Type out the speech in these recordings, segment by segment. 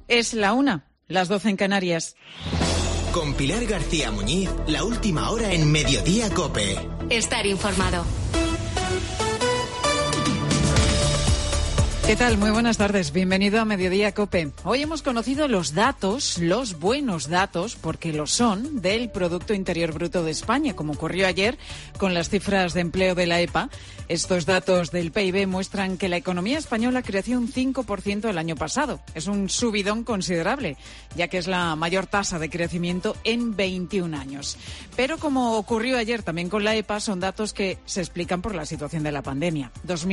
Es la 1, las 12 en Canarias. Con Pilar García Muñiz, la última hora en Mediodía COPE. Estar informado. ¿Qué tal? Muy buenas tardes. Bienvenido a Mediodía COPE. Hoy hemos conocido los datos, los buenos datos, porque lo son, del Producto Interior Bruto de España, como ocurrió ayer con las cifras de empleo de la EPA. Estos datos del PIB muestran que la economía española creció un 5% el año pasado. Es un subidón considerable, ya que es la mayor tasa de crecimiento en 21 años. Pero como ocurrió ayer también con la EPA, son datos que se explican por la situación de la pandemia.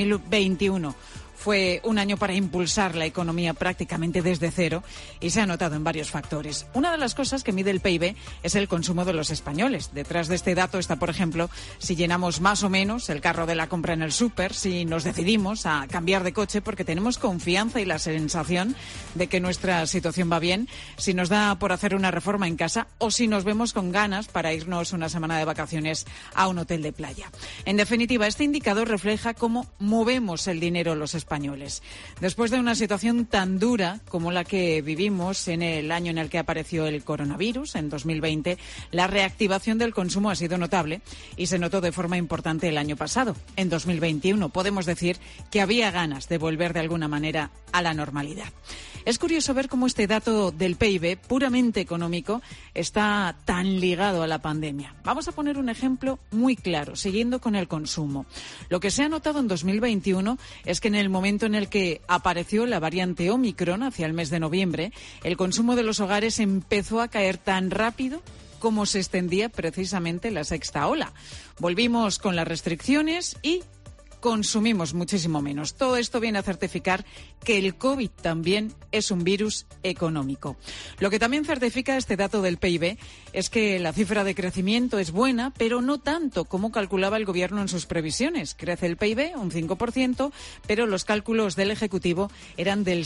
2021 fue un año para impulsar la economía prácticamente desde cero y se ha notado en varios factores. Una de las cosas que mide el PIB es el consumo de los españoles. Detrás de este dato está, por ejemplo, si llenamos más o menos el carro de la compra en el súper, si nos decidimos a cambiar de coche porque tenemos confianza y la sensación de que nuestra situación va bien, si nos da por hacer una reforma en casa o si nos vemos con ganas para irnos una semana de vacaciones a un hotel de playa. En definitiva, este indicador refleja cómo movemos el dinero los españoles. Después de una situación tan dura como la que vivimos en el año en el que apareció el coronavirus, en 2020, la reactivación del consumo ha sido notable y se notó de forma importante el año pasado. En 2021 podemos decir que había ganas de volver de alguna manera a la normalidad. Es curioso ver cómo este dato del PIB, puramente económico, está tan ligado a la pandemia. Vamos a poner un ejemplo muy claro, siguiendo con el consumo. Lo que se ha notado en 2021 es que en el momento en el que apareció la variante Omicron, hacia el mes de noviembre, el consumo de los hogares empezó a caer tan rápido como se extendía precisamente la sexta ola. Volvimos con las restricciones y consumimos muchísimo menos. Todo esto viene a certificar que el COVID también es un virus económico. Lo que también certifica este dato del PIB es que la cifra de crecimiento es buena, pero no tanto como calculaba el Gobierno en sus previsiones. Crece el PIB un 5%, pero los cálculos del Ejecutivo eran del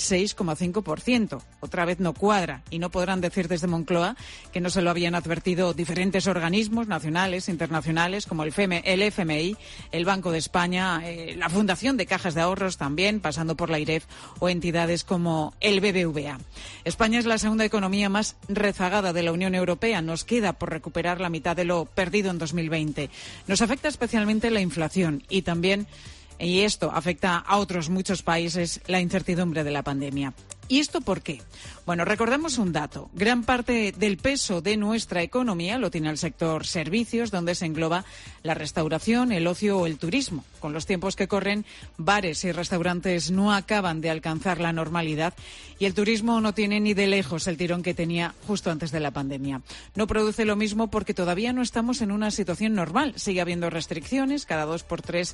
6,5%. Otra vez no cuadra y no podrán decir desde Moncloa que no se lo habían advertido diferentes organismos nacionales, internacionales, como el FMI, el Banco de España, la Fundación de Cajas de Ahorros también, pasando por la IREF, o entidades como el BBVA. España es la segunda economía más rezagada de la Unión Europea. Nos queda por recuperar la mitad de lo perdido en 2020. Nos afecta especialmente la inflación y también, y esto afecta a otros muchos países, la incertidumbre de la pandemia. ¿Y esto por qué? Bueno, recordemos un dato. Gran parte del peso de nuestra economía lo tiene el sector servicios, donde se engloba la restauración, el ocio o el turismo. Con los tiempos que corren, bares y restaurantes no acaban de alcanzar la normalidad y el turismo no tiene ni de lejos el tirón que tenía justo antes de la pandemia. No produce lo mismo porque todavía no estamos en una situación normal. Sigue habiendo restricciones cada 2x3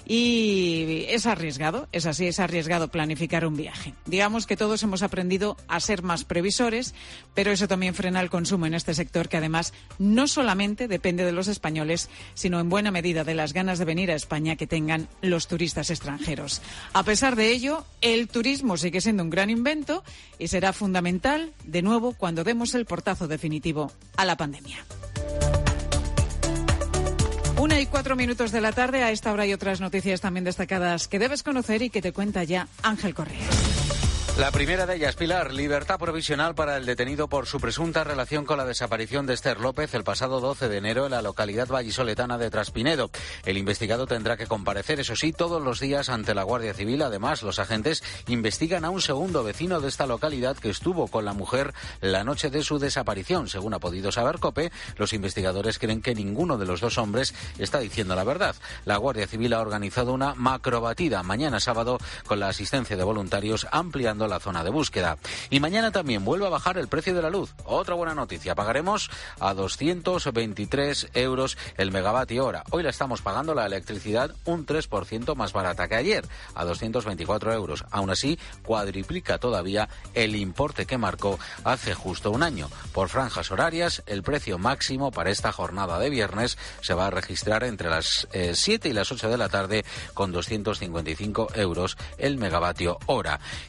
y es arriesgado, es así, es arriesgado planificar un viaje. Digamos que todos hemos aprendido a ser más previsores, pero eso también frena el consumo en este sector que además no solamente depende de los españoles, sino en buena medida de las ganas de venir a España que tengan los turistas extranjeros. A pesar de ello, el turismo sigue siendo un gran invento y será fundamental, de nuevo, cuando demos el portazo definitivo a la pandemia. 1:04 de la tarde. A esta hora hay otras noticias también destacadas que debes conocer y que te cuenta ya Ángel Correa. La primera de ellas, Pilar, libertad provisional para el detenido por su presunta relación con la desaparición de Esther López el pasado 12 de enero en la localidad vallisoletana de Traspinedo. El investigado tendrá que comparecer, eso sí, todos los días ante la Guardia Civil. Además, los agentes investigan a un segundo vecino de esta localidad que estuvo con la mujer la noche de su desaparición. Según ha podido saber COPE, los investigadores creen que ninguno de los dos hombres está diciendo la verdad. La Guardia Civil ha organizado una macrobatida mañana sábado con la asistencia de voluntarios, ampliando la zona de búsqueda. Y mañana también vuelve a bajar el precio de la luz. Otra buena noticia, pagaremos a 223 euros el megavatio hora. Hoy la estamos pagando la electricidad un 3% más barata que ayer, a 224 euros. Aún así, cuadriplica todavía el importe que marcó hace justo un año. Por franjas horarias, el precio máximo para esta jornada de viernes se va a registrar entre las 7 y las 8 de la tarde con 255 euros el megavatio hora. Y una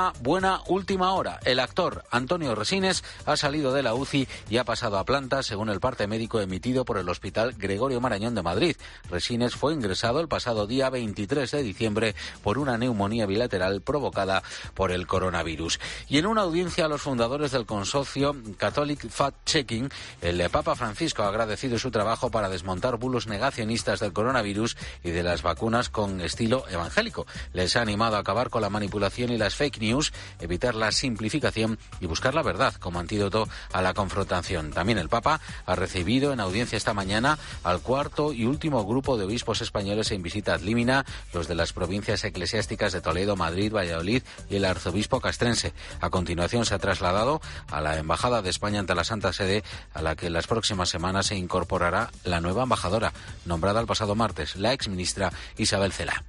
una buena última hora. El actor Antonio Resines ha salido de la UCI y ha pasado a planta, según el parte médico emitido por el Hospital Gregorio Marañón de Madrid. Resines fue ingresado el pasado día 23 de diciembre por una neumonía bilateral provocada por el coronavirus. Y en una audiencia a los fundadores del consorcio Catholic Fact-Checking, el Papa Francisco ha agradecido su trabajo para desmontar bulos negacionistas del coronavirus y de las vacunas con estilo evangélico. Les ha animado a acabar con la manipulación y las fake news, evitar la simplificación y buscar la verdad como antídoto a la confrontación. También el Papa ha recibido en audiencia esta mañana al cuarto y último grupo de obispos españoles en visita ad limina, los de las provincias eclesiásticas de Toledo, Madrid, Valladolid y el arzobispo castrense. A continuación se ha trasladado a la Embajada de España ante la Santa Sede, a la que en las próximas semanas se incorporará la nueva embajadora, nombrada el pasado martes, la exministra Isabel Cela.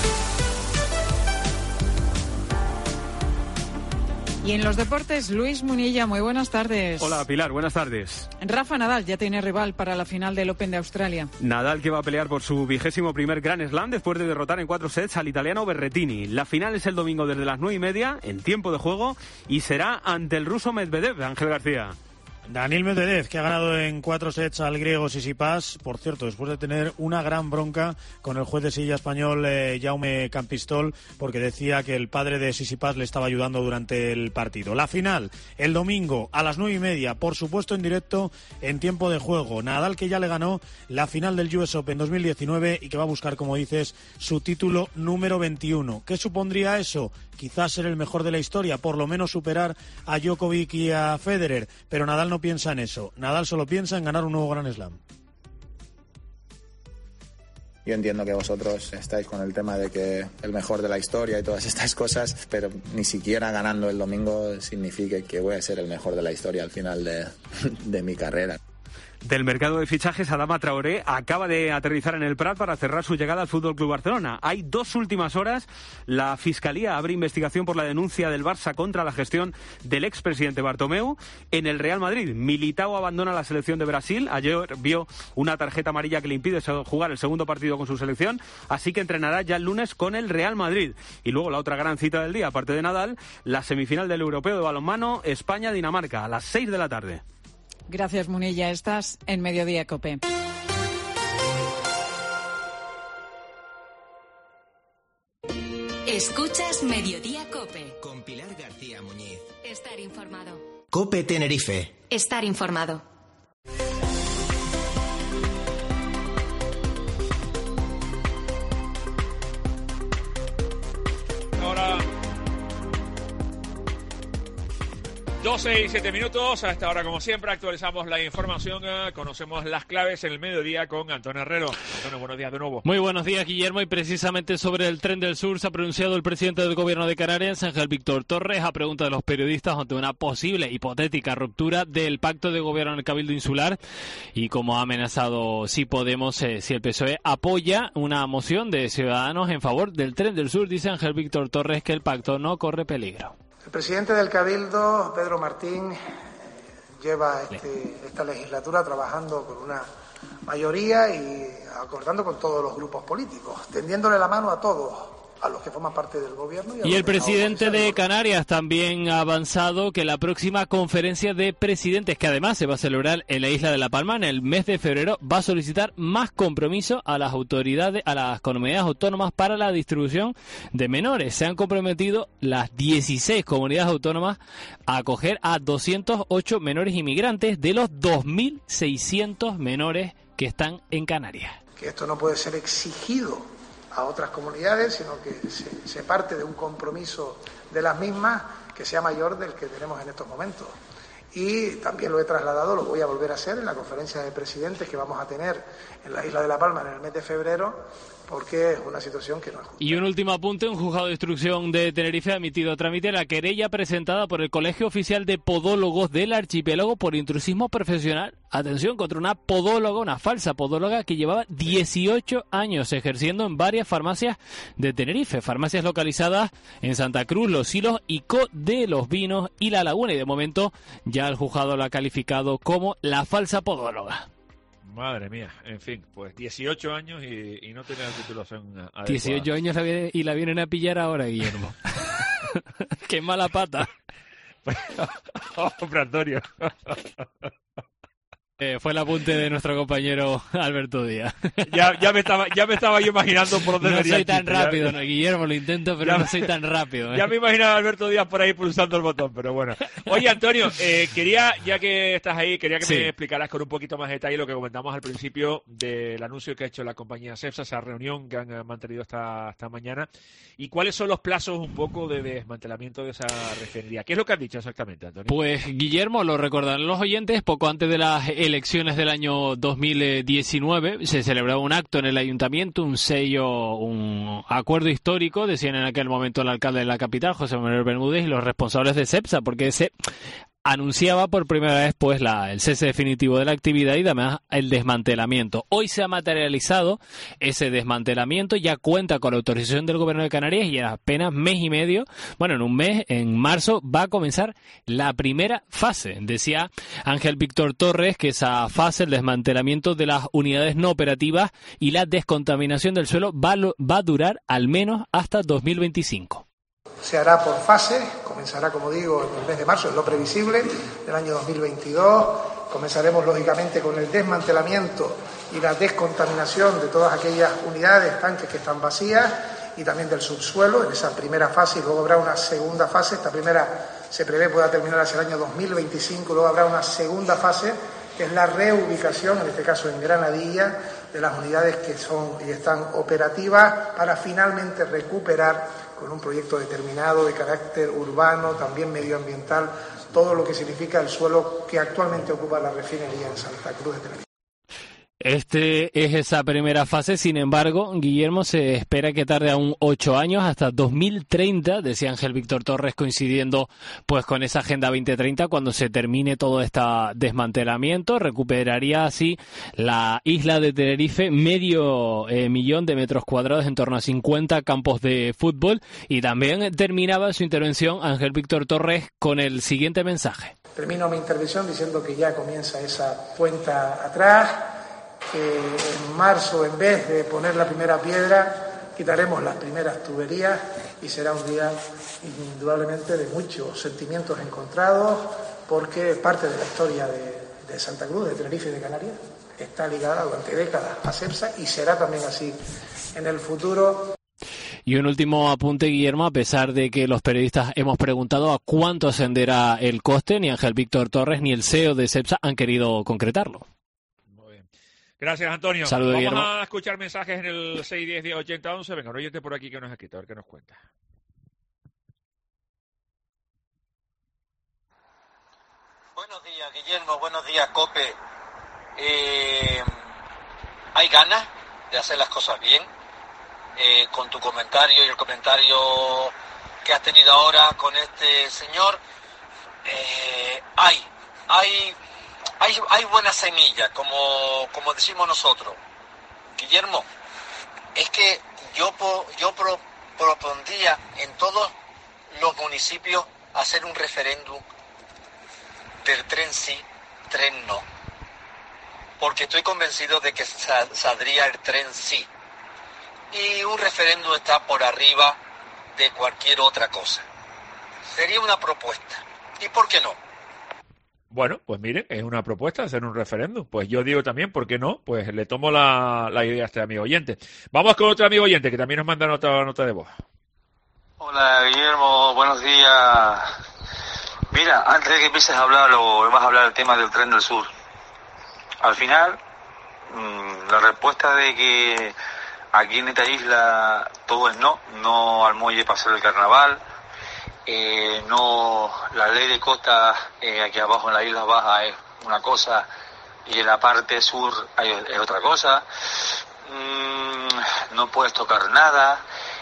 Y en los deportes, Luis Munilla, muy buenas tardes. Hola Pilar, buenas tardes. Rafa Nadal ya tiene rival para la final del Open de Australia. Nadal, que va a pelear por su 21º Grand Slam después de derrotar en 4 sets al italiano Berrettini. La final es el domingo desde las 9:30 en tiempo de juego y será ante el ruso Medvedev. Ángel García. Daniil Medvedev, que ha ganado en 4 sets al griego Tsitsipas, por cierto, después de tener una gran bronca con el juez de silla español Jaume Campistol, porque decía que el padre de Tsitsipas le estaba ayudando durante el partido. La final, el domingo a las 9:30, por supuesto en directo, en tiempo de juego. Nadal, que ya le ganó la final del US Open 2019 y que va a buscar, como dices, su título número 21. ¿Qué supondría eso? Quizás ser el mejor de la historia, por lo menos superar a Djokovic y a Federer, pero Nadal no piensa en eso. Nadal solo piensa en ganar un nuevo Grand Slam. Yo entiendo que vosotros estáis con el tema de que el mejor de la historia y todas estas cosas, pero ni siquiera ganando el domingo significa que voy a ser el mejor de la historia al final de mi carrera. Del mercado de fichajes, Adama Traoré acaba de aterrizar en el Prat para cerrar su llegada al FC Barcelona. Hay 2 últimas horas. La Fiscalía abre investigación por la denuncia del Barça contra la gestión del expresidente Bartomeu. En el Real Madrid, Militao abandona la selección de Brasil. Ayer vio una tarjeta amarilla que le impide jugar el segundo partido con su selección, así que entrenará ya el lunes con el Real Madrid. Y luego la otra gran cita del día, aparte de Nadal, la semifinal del Europeo de balonmano, España-Dinamarca, a las 6 de la tarde. Gracias, Munilla. Estás en Mediodía COPE. Escuchas Mediodía COPE. Con Pilar García Muñiz. Estar informado. COPE Tenerife. Estar informado. Ahora 12 y 7 minutos, a esta hora como siempre actualizamos la información, conocemos las claves en el mediodía con Antonio Herrero. Antonio, buenos días de nuevo. Muy buenos días, Guillermo, y precisamente sobre el tren del sur se ha pronunciado el presidente del gobierno de Canarias, Ángel Víctor Torres, a pregunta de los periodistas ante una posible hipotética ruptura del pacto de gobierno en el Cabildo Insular y como ha amenazado si Podemos, si el PSOE apoya una moción de Ciudadanos en favor del tren del sur, dice Ángel Víctor Torres que el pacto no corre peligro. El presidente del Cabildo, Pedro Martín, lleva esta legislatura trabajando con una mayoría y acordando con todos los grupos políticos, tendiéndole la mano a todos, a los que forman parte del gobierno. Y el presidente de Canarias también ha avanzado que la próxima conferencia de presidentes, que además se va a celebrar en la isla de La Palma en el mes de febrero, va a solicitar más compromiso a las autoridades, a las comunidades autónomas para la distribución de menores. Se han comprometido las 16 comunidades autónomas a acoger a 208 menores inmigrantes de los 2.600 menores que están en Canarias. Que esto no puede ser exigido a otras comunidades, sino que se parte de un compromiso de las mismas que sea mayor del que tenemos en estos momentos. Y también lo he trasladado, lo voy a volver a hacer en la conferencia de presidentes que vamos a tener en la isla de La Palma en el mes de febrero, porque es una situación que no es justa. Y un último apunte, un juzgado de instrucción de Tenerife ha emitido a trámite la querella presentada por el Colegio Oficial de Podólogos del Archipiélago por intrusismo profesional. Atención, contra una podóloga, una falsa podóloga que llevaba 18 años ejerciendo en varias farmacias de Tenerife, farmacias localizadas en Santa Cruz, Los Silos, Icó de los Vinos y La Laguna, y de momento ya el juzgado la ha calificado como la falsa podóloga. Madre mía, en fin, pues 18 años y no tiene la titulación adecuada. 18 años y la vienen a pillar ahora, Guillermo. Qué mala pata. Hombre, Antonio. Fue el apunte de nuestro compañero Alberto Díaz. Ya me estaba yo imaginando por dónde no venía soy el tan chiste, rápido, no, Guillermo, lo intento, pero no soy tan rápido. Ya me imaginaba a Alberto Díaz por ahí pulsando el botón, pero bueno. Oye, Antonio, quería, ya que estás ahí, quería que me explicaras con un poquito más de detalle lo que comentamos al principio del anuncio que ha hecho la compañía Cepsa, esa reunión que han mantenido esta mañana, y cuáles son los plazos un poco de desmantelamiento de esa refinería. ¿Qué es lo que han dicho exactamente, Antonio? Pues, Guillermo, lo recordarán los oyentes, poco antes de las elecciones del año 2019 se celebraba un acto en el ayuntamiento, un acuerdo histórico, decían en aquel momento el alcalde de la capital, José Manuel Bermúdez, y los responsables de Cepsa, porque se anunciaba por primera vez pues el cese definitivo de la actividad y además el desmantelamiento. Hoy se ha materializado ese desmantelamiento, ya cuenta con la autorización del Gobierno de Canarias y en apenas mes y medio, bueno, en un mes, en marzo, va a comenzar la primera fase. Decía Ángel Víctor Torres que esa fase, el desmantelamiento de las unidades no operativas y la descontaminación del suelo va a durar al menos hasta 2025. Se hará por fases, comenzará, como digo, en el mes de marzo, es lo previsible, del año 2022. Comenzaremos, lógicamente, con el desmantelamiento y la descontaminación de todas aquellas unidades, tanques que están vacías, y también del subsuelo, en esa primera fase, y luego habrá una segunda fase. Esta primera se prevé pueda terminar hacia el año 2025, luego habrá una segunda fase, que es la reubicación, en este caso en Granadilla, de las unidades que son y están operativas, para finalmente recuperar con un proyecto determinado de carácter urbano, también medioambiental, todo lo que significa el suelo que actualmente ocupa la refinería en Santa Cruz de Tenerife. Este es esa primera fase, sin embargo, Guillermo, se espera que tarde aún 8 años, hasta 2030, decía Ángel Víctor Torres, coincidiendo pues con esa Agenda 2030, cuando se termine todo este desmantelamiento. Recuperaría así la isla de Tenerife, medio millón de metros cuadrados, en torno a 50 campos de fútbol, y también terminaba su intervención Ángel Víctor Torres con el siguiente mensaje. Termino mi intervención diciendo que ya comienza esa cuenta atrás, que en marzo, en vez de poner la primera piedra, quitaremos las primeras tuberías y será un día indudablemente de muchos sentimientos encontrados, porque parte de la historia de Santa Cruz, de Tenerife y de Canarias está ligada durante décadas a Cepsa y será también así en el futuro. Y un último apunte, Guillermo, a pesar de que los periodistas hemos preguntado a cuánto ascenderá el coste, ni Ángel Víctor Torres ni el CEO de Cepsa han querido concretarlo. Gracias, Antonio. Saludos, Vamos Guillermo. a escuchar mensajes en el 610-1080-11. Venga, un oyente por aquí que nos ha escrito, a ver qué nos cuenta. Buenos días, Guillermo. Buenos días, COPE. ¿Hay ganas de hacer las cosas bien? Con tu comentario y el comentario que has tenido ahora con este señor, hay buenas semillas, como decimos nosotros. Guillermo, es que yo propondría en todos los municipios hacer un referéndum del tren sí, tren no. Porque estoy convencido de que saldría el tren sí. Y un referéndum está por arriba de cualquier otra cosa. Sería una propuesta. ¿Y por qué no? Bueno, pues miren, es una propuesta hacer un referéndum. Pues yo digo también, ¿por qué no? Pues le tomo la idea a este amigo oyente. Vamos con otro amigo oyente que también nos manda otra nota de voz. Hola, Guillermo, buenos días. Mira, antes de que empieces a hablar o vas a hablar del tema del tren del sur, al final, la respuesta de que aquí en esta isla todo es no al muelle para hacer el carnaval, no, la ley de costa aquí abajo en la isla baja es una cosa y en la parte sur es otra cosa, no puedes tocar nada,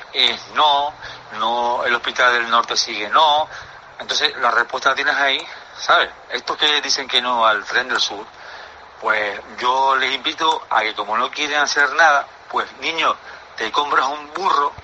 no, el hospital del norte sigue no. Entonces la respuesta la tienes ahí, ¿sabes? Estos que dicen que no al tren del sur, pues yo les invito a que como no quieren hacer nada, pues niños, te compras un burro,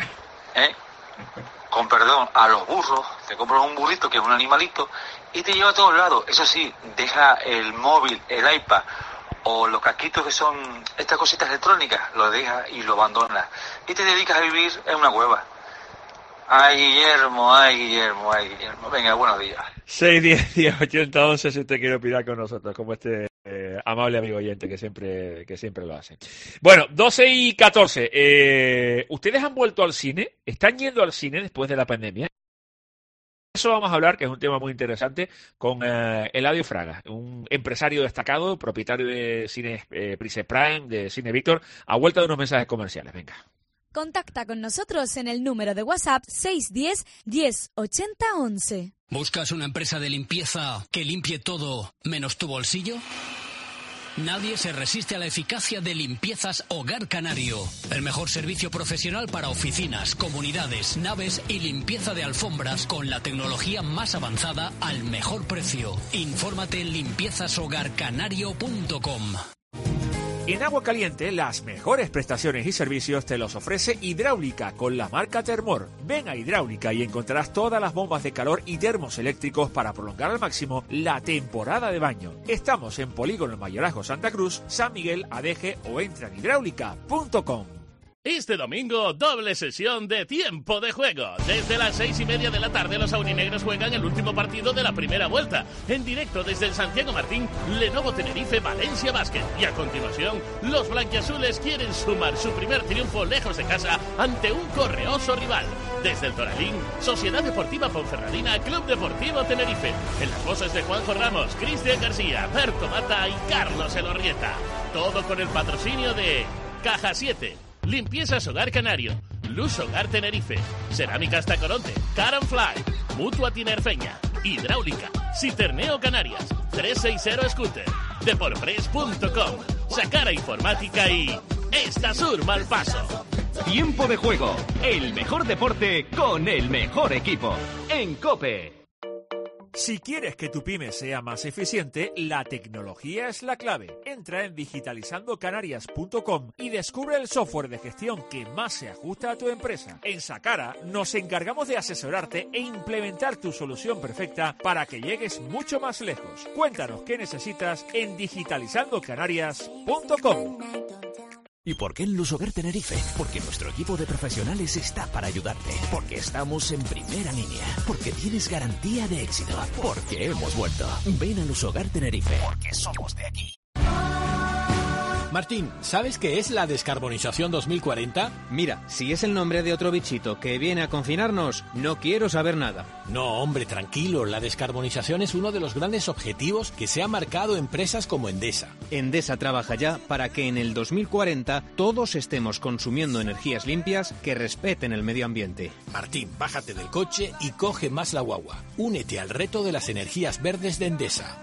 con perdón, a los burros, te compras un burrito que es un animalito y te lleva a todos lados. Eso sí, deja el móvil, el iPad o los casquitos que son estas cositas electrónicas, lo dejas y lo abandonas y te dedicas a vivir en una cueva. Ay, Guillermo. Venga, buenos días. 610-10-80-11 si usted quiere opinar con nosotros, como este amable amigo oyente que siempre lo hace. Bueno, 12:14. ¿Ustedes han vuelto al cine? ¿Están yendo al cine después de la pandemia? Eso vamos a hablar, que es un tema muy interesante, con Eladio Fraga, un empresario destacado, propietario de Cine Price Prime, de Cine Víctor, a vuelta de unos mensajes comerciales. Venga. Contacta con nosotros en el número de WhatsApp 610-1080-11. ¿Buscas una empresa de limpieza que limpie todo menos tu bolsillo? Nadie se resiste a la eficacia de Limpiezas Hogar Canario. El mejor servicio profesional para oficinas, comunidades, naves y limpieza de alfombras con la tecnología más avanzada al mejor precio. Infórmate en limpiezashogarcanario.com. En Agua Caliente, las mejores prestaciones y servicios te los ofrece Hidráulica con la marca Termor. Ven a Hidráulica y encontrarás todas las bombas de calor y termos eléctricos para prolongar al máximo la temporada de baño. Estamos en Polígono Mayorazgo Santa Cruz, San Miguel, Adeje o entra en hidráulica.com. Este domingo, doble sesión de tiempo de juego. Desde las 6:30 de la tarde, los aurinegros juegan el último partido de la primera vuelta. En directo desde el Santiago Martín, Lenovo Tenerife Valencia Basket. Y a continuación, los blanquiazules quieren sumar su primer triunfo lejos de casa ante un correoso rival. Desde el Toralín, Sociedad Deportiva Ponferradina, Club Deportivo Tenerife. En las voces de Juanjo Ramos, Cristian García, Berto Mata y Carlos Elorrieta. Todo con el patrocinio de Caja 7. Limpiezas Hogar Canario, Luz Hogar Tenerife, Cerámicas Tacoronte, Car & Fly, Mutua Tinerfeña, Hidráulica, Citerneo Canarias, 360 Scooter, Deporpress.com, Sacara Informática y Estasur Malpaso. Tiempo de juego, el mejor deporte con el mejor equipo, en COPE. Si quieres que tu pyme sea más eficiente, la tecnología es la clave. Entra en digitalizandocanarias.com y descubre el software de gestión que más se ajusta a tu empresa. En Sacara nos encargamos de asesorarte e implementar tu solución perfecta para que llegues mucho más lejos. Cuéntanos qué necesitas en digitalizandocanarias.com. ¿Y por qué en Luz Hogar Tenerife? Porque nuestro equipo de profesionales está para ayudarte. Porque estamos en primera línea. Porque tienes garantía de éxito. Porque hemos vuelto. Ven a Luz Hogar Tenerife. Porque somos de aquí. Martín, ¿sabes qué es la descarbonización 2040? Mira, si es el nombre de otro bichito que viene a confinarnos, no quiero saber nada. No, hombre, tranquilo. La descarbonización es uno de los grandes objetivos que se han marcado empresas como Endesa. Endesa trabaja ya para que en el 2040 todos estemos consumiendo energías limpias que respeten el medio ambiente. Martín, bájate del coche y coge más la guagua. Únete al reto de las energías verdes de Endesa.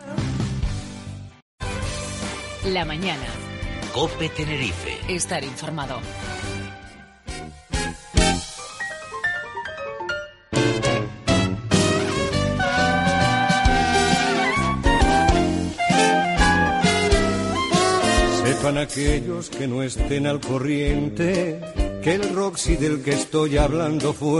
La mañana. COPE Tenerife. Estar informado. Sepan aquellos que no estén al corriente que el Roxy del que estoy hablando fue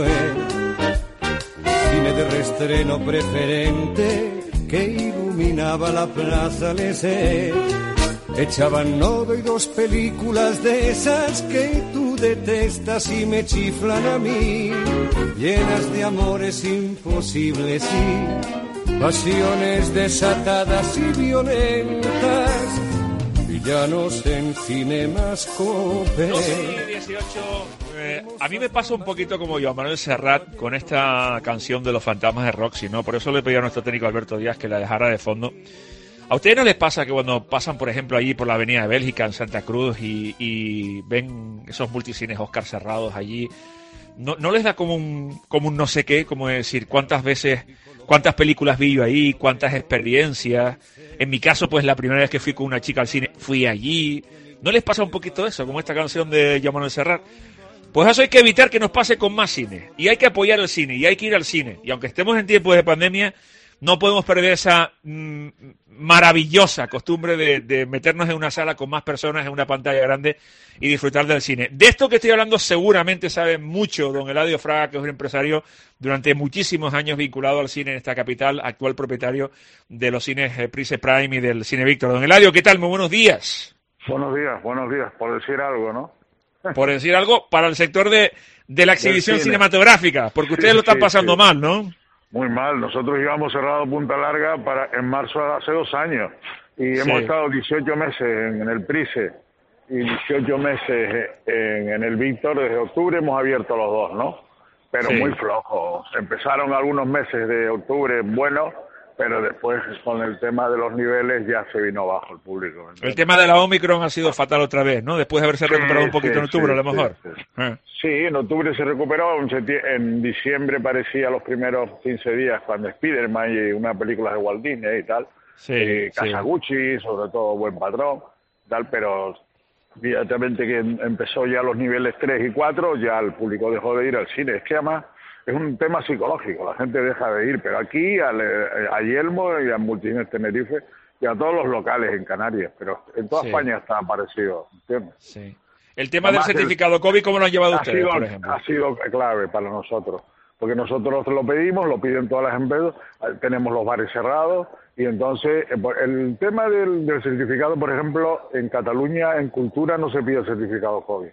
cine de reestreno preferente que iluminaba la Plaza Lesé. Echaban Nodo y dos películas de esas que tú detestas y me chiflan a mí, llenas de amores imposibles y pasiones desatadas y violentas, villanos en Cinemascope. 18. A mí me pasa un poquito como Joan Manuel Serrat con esta canción de los fantasmas de Roxy, ¿no? Por eso le pedí a nuestro técnico Alberto Díaz que la dejara de fondo. ¿A ustedes no les pasa que cuando pasan, por ejemplo, allí por la Avenida de Bélgica, en Santa Cruz, y ven esos multicines Oscar cerrados allí, no les da como un no sé qué, como decir, cuántas películas vi yo ahí, cuántas experiencias? En mi caso, pues la primera vez que fui con una chica al cine, fui allí. ¿No les pasa un poquito eso, como esta canción de Joan Manuel Serrat? Pues eso hay que evitar que nos pase con más cine. Y hay que apoyar el cine, y hay que ir al cine. Y aunque estemos en tiempos de pandemia, no podemos perder esa maravillosa costumbre de meternos en una sala con más personas en una pantalla grande y disfrutar del cine. De esto que estoy hablando seguramente sabe mucho don Eladio Fraga, que es un empresario durante muchísimos años vinculado al cine en esta capital, actual propietario de los cines Price Prime y del Cine Víctor. Don Eladio, ¿qué tal? Muy buenos días. Buenos días, por decir algo, ¿no? por decir algo, para el sector de la exhibición cinematográfica, porque ustedes lo están pasando mal, ¿no? Muy mal. Nosotros íbamos cerrado Punta Larga en marzo hace 2 años y hemos estado 18 meses en el Price y 18 meses en el Víctor. Desde octubre hemos abierto los dos, ¿no? Pero muy flojos. Empezaron algunos meses de octubre buenos, pero después con el tema de los niveles ya se vino abajo el público. ¿Entiendes? El tema de la Omicron ha sido fatal otra vez, ¿no? Después de haberse recuperado un poquito en octubre, a lo mejor. Sí, en octubre se recuperó, en diciembre parecía los primeros 15 días cuando Spiderman y una película de Walt Disney y tal, Kazaguchi, sobre todo Buen Patrón, tal, pero inmediatamente que empezó ya los niveles 3 y 4, ya el público dejó de ir al cine. Es que además es un tema psicológico, la gente deja de ir, pero aquí a Yelmo y a Multicines Tenerife y a todos los locales en Canarias, pero en toda España está parecido, ¿entiendes? Sí. El tema del certificado COVID, ¿cómo lo han llevado ustedes, por ejemplo? Ha sido clave para nosotros, porque nosotros lo pedimos, lo piden todas las empresas, tenemos los bares cerrados, y entonces el tema del certificado, por ejemplo, en Cataluña, en Cultura, no se pide certificado COVID.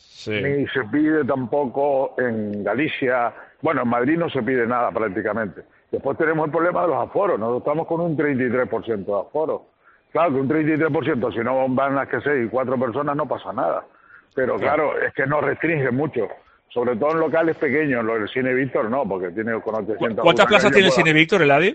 Ni se pide tampoco en Galicia. Bueno, en Madrid no se pide nada prácticamente. Después tenemos el problema de los aforos. Nosotros estamos con un 33% de aforo. Claro, que un 33%, si no van a que 6 y 4 personas, no pasa nada. Pero claro, es que nos restringe mucho. Sobre todo en locales pequeños. Lo del Cine Víctor no, porque tiene con 800... ¿Cuántas plazas tiene el Cine Víctor, Eladio?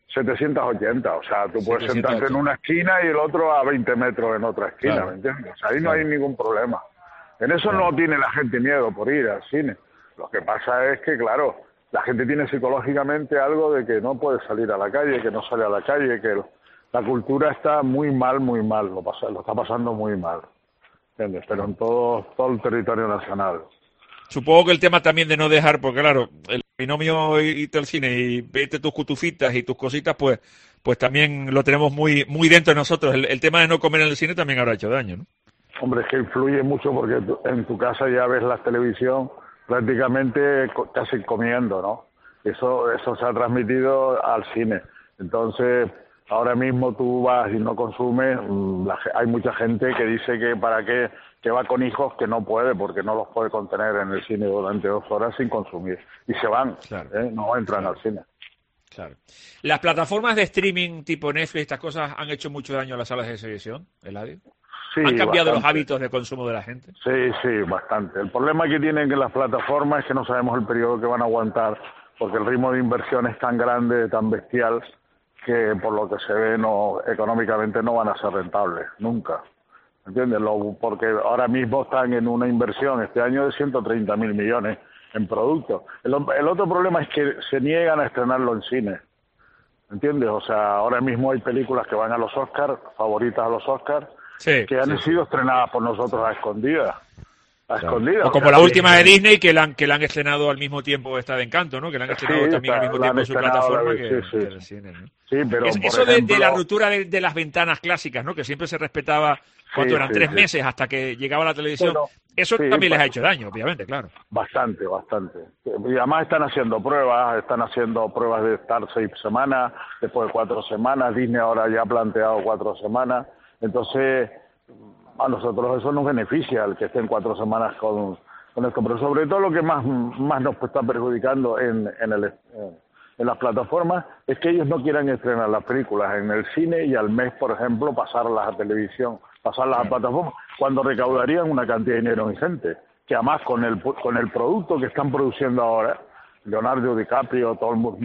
780. O sea, tú puedes sentarte en una esquina y el otro a 20 metros en otra esquina, ¿me entiendes? O sea, ahí no hay ningún problema. En eso no tiene la gente miedo por ir al cine. Lo que pasa es que, claro, la gente tiene psicológicamente algo de que no puede salir a la calle, que no sale a la calle, que la cultura está muy mal, lo está pasando muy mal, ¿entiendes? Pero en todo el territorio nacional. Supongo que el tema también de no dejar, porque claro, el binomio irte al cine y vete tus cutufitas y tus cositas, pues también lo tenemos muy dentro de nosotros. El tema de no comer en el cine también habrá hecho daño, ¿no? Hombre, es que influye mucho porque en tu casa ya ves la televisión prácticamente casi comiendo, ¿no? Eso se ha transmitido al cine. Entonces, ahora mismo tú vas y no consumes, hay mucha gente que dice que para qué, que va con hijos que no puede porque no los puede contener en el cine durante 2 horas sin consumir. Y se van, no entran al cine. Claro. ¿Las plataformas de streaming tipo Netflix, estas cosas, han hecho mucho daño a las salas de exhibición, Eladio? Sí, ¿Han cambiado bastante. los hábitos de consumo de la gente? Sí, bastante. El problema que tienen que las plataformas es que no sabemos el periodo que van a aguantar, porque el ritmo de inversión es tan grande, tan bestial, que por lo que se ve económicamente no van a ser rentables, nunca. ¿Entiendes? Porque ahora mismo están en una inversión este año de 130.000 millones en productos. El otro problema es que se niegan a estrenarlo en cine. ¿Entiendes? O sea, ahora mismo hay películas que van a los Oscars, favoritas a los Oscars, que han sido estrenadas por nosotros a escondidas. O como la última de Disney, que la han estrenado al mismo tiempo esta de Encanto, ¿no? Que la han estrenado también al mismo tiempo en su plataforma que el cine, ¿no? Sí, pero eso de la ruptura de las ventanas clásicas, ¿no? Que siempre se respetaba cuando eran 3 meses hasta que llegaba la televisión. Bueno, eso también les ha hecho daño, obviamente, claro. Bastante. Y además están haciendo pruebas de estar 6 semanas, después de 4 semanas. Disney ahora ya ha planteado 4 semanas. Entonces, a nosotros eso nos beneficia, el que estén 4 semanas con esto. Pero sobre todo lo que más nos está perjudicando en las plataformas es que ellos no quieran estrenar las películas en el cine y al mes, por ejemplo, pasarlas a televisión, pasarlas a plataformas, cuando recaudarían una cantidad de dinero ingente. Que además con el producto que están produciendo ahora, Leonardo DiCaprio,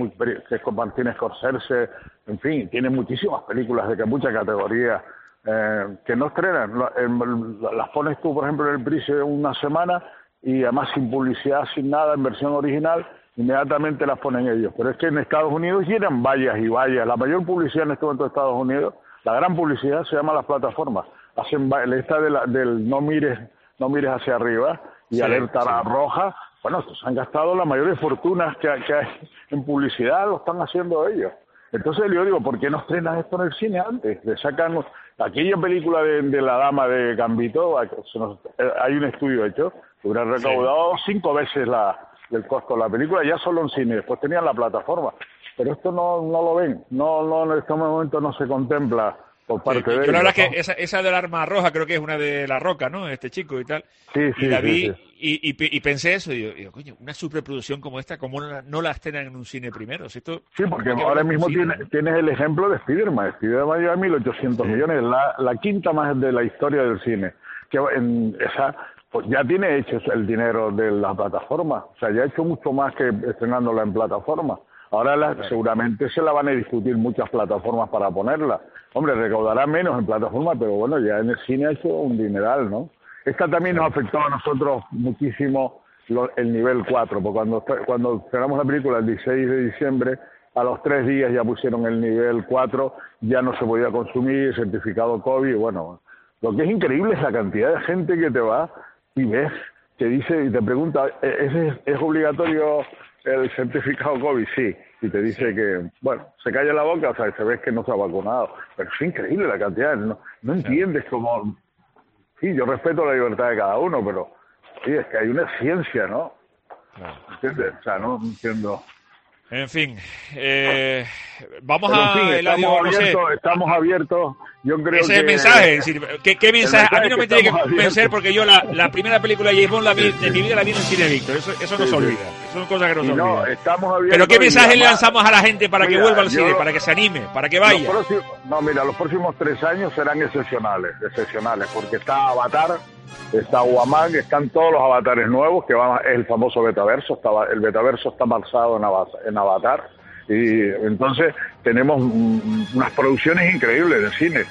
Martin Scorsese, en fin, tiene muchísimas películas de mucha categoría que no estrenan. Las pones tú, por ejemplo, en el Price una semana y además sin publicidad, sin nada, en versión original, inmediatamente las ponen ellos. Pero es que en Estados Unidos llenan vallas y vallas. La mayor publicidad en este momento de Estados Unidos, la gran publicidad, se llama las plataformas. Hacen esta del no mires hacia arriba y alerta roja. Bueno, se han gastado las mayores fortunas que hay en publicidad, lo están haciendo ellos. Entonces yo digo, ¿por qué no estrenan esto en el cine antes? Le sacan aquella película de la dama de Gambito, hay un estudio hecho, que hubiera recaudado 5 veces el costo de la película, ya solo en cine, después tenían la plataforma. Pero esto no lo ven, no en este momento no se contempla por parte de ellos. Yo la verdad ¿no? es que esa del arma roja creo que es una de La Roca, ¿no? Este chico y tal. Sí, y la vi sí. Y pensé eso, y digo, coño, una superproducción como esta, ¿cómo no la estrenan en un cine primero? Si esto, Sí, porque ahora mismo tienes el ejemplo de Spider-Man. Spider-Man lleva 1.800 millones, la quinta más de la historia del cine. Que pues ya tiene hecho el dinero de las plataformas. O sea, ya ha hecho mucho más que estrenándola en plataformas. Ahora seguramente se la van a discutir muchas plataformas para ponerla. Hombre, recaudará menos en plataformas, pero bueno, ya en el cine ha hecho un dineral, ¿no? Esta también nos afectó a nosotros muchísimo el nivel 4, porque cuando estrenamos la película el 16 de diciembre, a los 3 días ya pusieron el nivel 4, ya no se podía consumir, certificado COVID, bueno, lo que es increíble es la cantidad de gente que te va y ves, te dice y te pregunta, ¿es obligatorio el certificado COVID? Sí, y te dice que, bueno, se calla la boca, o sea, se ve que no se ha vacunado, pero es increíble la cantidad, no entiendes cómo... Sí, yo respeto la libertad de cada uno, pero sí, es que hay una ciencia, ¿no? ¿Entiendes? O sea, no entiendo. En fin, vamos pero, a... en fin, Eladio, estamos abiertos, yo creo ese es el mensaje, es decir, ¿qué mensaje? A mí no me tiene que convencer porque yo la primera película de James Bond de mi vida la vi en el cine Víctor, eso no se olvida, son cosas que no se olvidan. Estamos abiertos. Pero ¿qué mensaje le lanzamos a la gente para que vuelva al cine, para que se anime, para que vaya? Los próximos 3 años serán excepcionales, porque está Avatar, está Aquaman, están todos los avatares nuevos, que es el famoso Betaverso, el Betaverso está basado en Avatar, y entonces tenemos unas producciones increíbles de cine.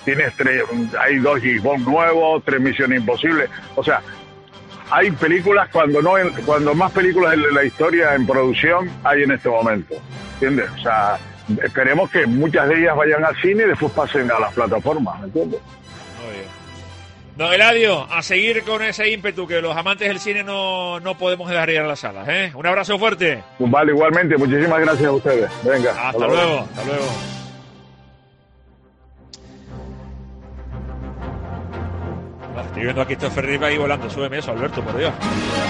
Hay 2 James Bond nuevos, 3 Misiones Imposibles, o sea, hay películas cuando más películas de la historia en producción hay en este momento, ¿entiendes? O sea, esperemos que muchas de ellas vayan al cine y después pasen a las plataformas, ¿me entiendes? Muy bien. Don Eladio, a seguir con ese ímpetu que los amantes del cine no podemos dejar ir a las salas, ¿eh? Un abrazo fuerte. Vale, igualmente, muchísimas gracias a ustedes. Venga. Hasta luego, hasta luego. Estoy viendo aquí a Ferreira ahí volando, súbeme eso, Alberto, por Dios.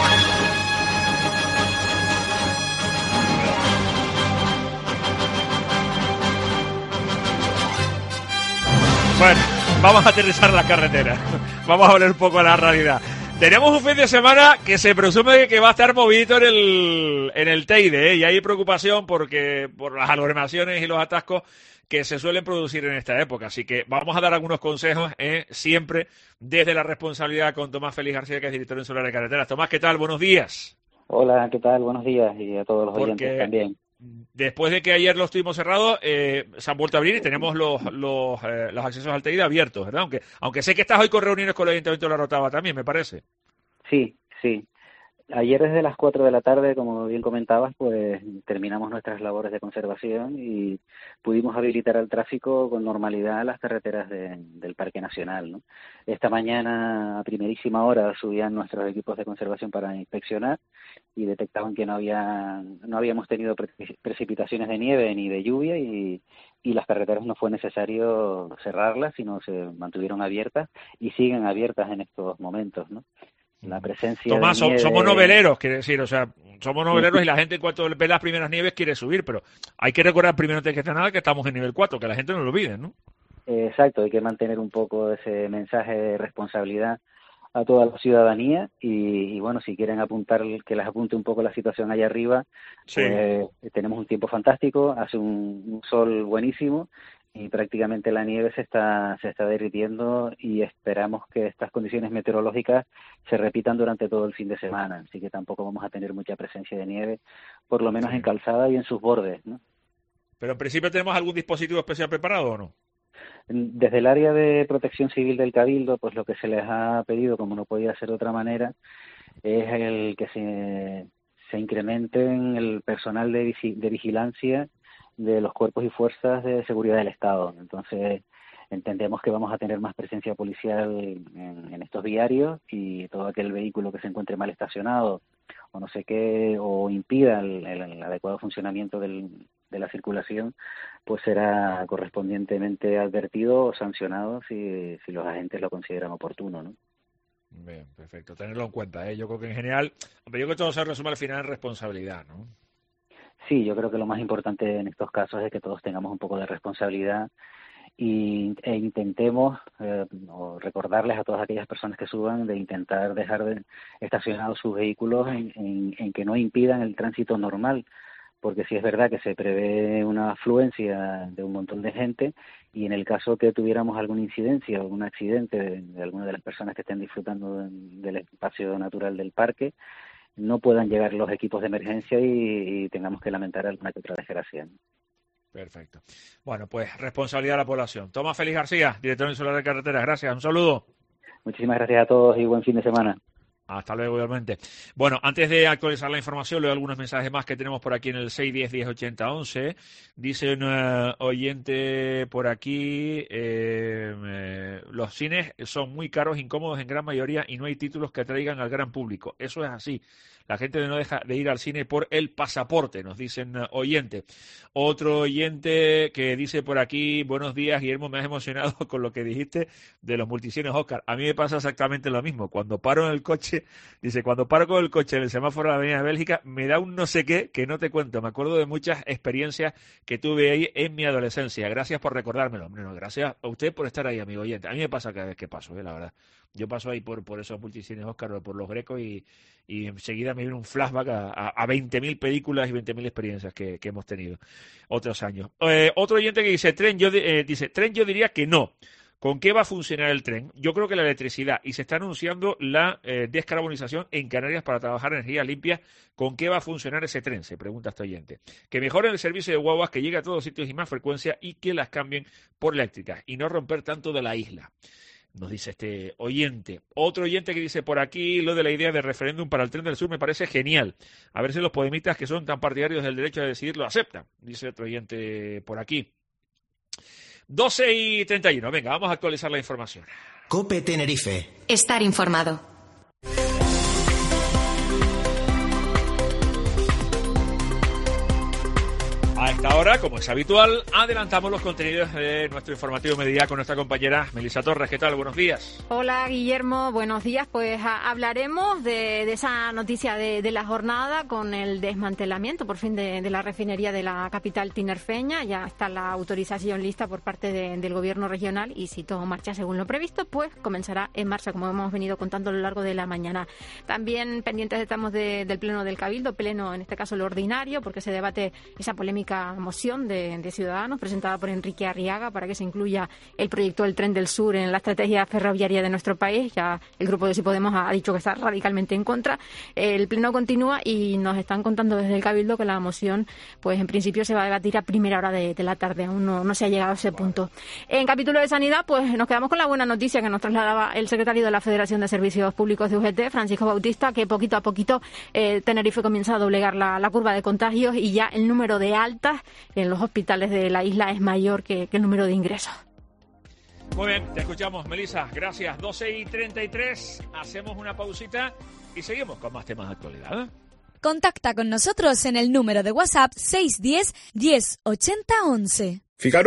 Bueno, vamos a aterrizar la carretera. Vamos a volver un poco a la realidad. Tenemos un fin de semana que se presume que va a estar movidito en el Teide, ¿eh? Y hay preocupación por las aglomeraciones y los atascos que se suelen producir en esta época. Así que vamos a dar algunos consejos, siempre desde la responsabilidad con Tomás Félix García, que es director insular de carreteras. Tomás, ¿qué tal? Buenos días. Hola, ¿qué tal? Buenos días, y a todos los oyentes también. Después de que ayer los tuvimos cerrados, se han vuelto a abrir y tenemos los accesos al Teide abiertos, ¿verdad? Aunque sé que estás hoy con reuniones con el Ayuntamiento de La Rotava también, me parece. Sí. Ayer desde las 4 de la tarde, como bien comentabas, pues terminamos nuestras labores de conservación y pudimos habilitar al tráfico con normalidad las carreteras del Parque Nacional, ¿no? Esta mañana, a primerísima hora, subían nuestros equipos de conservación para inspeccionar y detectaban que no habíamos tenido precipitaciones de nieve ni de lluvia y las carreteras no fue necesario cerrarlas, sino se mantuvieron abiertas y siguen abiertas en estos momentos, ¿no? La presencia Tomás, de nieve... somos noveleros, quiere decir, o sea, somos noveleros y la gente en cuanto ve las primeras nieves quiere subir, pero hay que recordar primero antes que nada que estamos en nivel 4, que la gente no lo olvide, ¿no? Exacto, hay que mantener un poco ese mensaje de responsabilidad a toda la ciudadanía y bueno, si quieren que les apunte un poco la situación allá arriba, sí. Pues tenemos un tiempo fantástico, hace un sol buenísimo y prácticamente la nieve se está derritiendo y esperamos que estas condiciones meteorológicas se repitan durante todo el fin de semana, así que tampoco vamos a tener mucha presencia de nieve, por lo menos en calzada y en sus bordes, ¿no? Pero en principio tenemos algún dispositivo especial preparado, ¿o no? Desde el área de protección civil del Cabildo, pues lo que se les ha pedido, como no podía ser de otra manera, es el que se incrementen el personal de vigilancia de los cuerpos y fuerzas de seguridad del Estado. Entonces, entendemos que vamos a tener más presencia policial en estos diarios y todo aquel vehículo que se encuentre mal estacionado o no sé qué, o impida el adecuado funcionamiento de la circulación, pues será correspondientemente advertido o sancionado si los agentes lo consideran oportuno, ¿no? Bien, perfecto. Tenerlo en cuenta, ¿eh? Yo creo que en general, yo creo que todo se resume al final en responsabilidad, ¿no? Sí, yo creo que lo más importante en estos casos es que todos tengamos un poco de responsabilidad e intentemos o recordarles a todas aquellas personas que suban de intentar dejar estacionados sus vehículos en que no impidan el tránsito normal, porque sí es verdad que se prevé una afluencia de un montón de gente, y en el caso que tuviéramos alguna incidencia o algún accidente de alguna de las personas que estén disfrutando del espacio natural del parque, no puedan llegar los equipos de emergencia y tengamos que lamentar alguna que otra desgracia. Perfecto. Bueno, pues responsabilidad de la población. Tomás Félix García, director insular de carreteras. Gracias, un saludo. Muchísimas gracias a todos y buen fin de semana. Hasta luego, igualmente. Bueno, antes de actualizar la información, leo algunos mensajes más que tenemos por aquí en el 610-1080-11. Dice un oyente por aquí, los cines son muy caros, incómodos en gran mayoría y no hay títulos que atraigan al gran público. Eso es así. La gente no deja de ir al cine por el pasaporte, nos dicen oyente. Otro oyente que dice por aquí, buenos días, Guillermo, me has emocionado con lo que dijiste de los multicines Oscar. A mí me pasa exactamente lo mismo. Cuando paro en el coche, dice, cuando paro con el coche en el semáforo de la Avenida de Bélgica, me da un no sé qué que no te cuento. Me acuerdo de muchas experiencias que tuve ahí en mi adolescencia. Gracias por recordármelo. Hombre, no, gracias a usted por estar ahí, amigo oyente. A mí me pasa cada vez que paso, la verdad. Yo paso ahí por esos multicines Oscar o por los Grecos y enseguida me viene un flashback a 20.000 películas y 20.000 experiencias que hemos tenido otros años. Otro oyente que dice, tren, yo diría que no. ¿Con qué va a funcionar el tren? Yo creo que la electricidad, y se está anunciando la descarbonización en Canarias para trabajar energías limpias. ¿Con qué va a funcionar ese tren? Se pregunta este oyente. Que mejoren el servicio de guaguas, que llegue a todos sitios y más frecuencia y que las cambien por eléctricas y no romper tanto de la isla. Nos dice este oyente. Otro oyente que dice por aquí, lo de la idea de referéndum para el Tren del Sur me parece genial. A ver si los podemitas que son tan partidarios del derecho a decidir lo aceptan, dice otro oyente por aquí. 12:31. Venga, vamos a actualizar la información. COPE Tenerife. Estar informado. A esta hora, como es habitual, adelantamos los contenidos de nuestro informativo Mediodía con nuestra compañera Melissa Torres. ¿Qué tal? Buenos días. Hola, Guillermo. Buenos días. Pues hablaremos de esa noticia de la jornada con el desmantelamiento, por fin, de la refinería de la capital tinerfeña. Ya está la autorización lista por parte del gobierno regional y si todo marcha según lo previsto, pues comenzará en marcha, como hemos venido contando a lo largo de la mañana. También pendientes estamos del pleno del Cabildo, pleno en este caso lo ordinario, porque se debate esa polémica moción de Ciudadanos presentada por Enrique Arriaga para que se incluya el proyecto del Tren del Sur en la estrategia ferroviaria de nuestro país. Ya el grupo de Sí Podemos ha dicho que está radicalmente en contra. El pleno continúa y nos están contando desde el Cabildo que la moción, pues en principio se va a debatir a primera hora de la tarde. Aún no se ha llegado a ese punto. En capítulo de Sanidad, pues nos quedamos con la buena noticia que nos trasladaba el secretario de la Federación de Servicios Públicos de UGT, Francisco Bautista, que poquito a poquito Tenerife comienza a doblegar la curva de contagios y ya el número de altas en los hospitales de la isla es mayor que el número de ingresos. Muy bien, te escuchamos, Melissa. Gracias. 12:33. Hacemos una pausita y seguimos con más temas de actualidad. Contacta con nosotros en el número de WhatsApp 610 1080 11. ¡Fíjaro!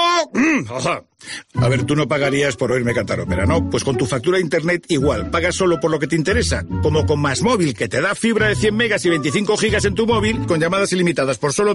Ajá. A ver, tú no pagarías por oírme cantar ópera, ¿no? Pues con tu factura de internet igual, pagas solo por lo que te interesa. Como con Más Móvil, que te da fibra de 100 megas y 25 gigas en tu móvil, con llamadas ilimitadas por solo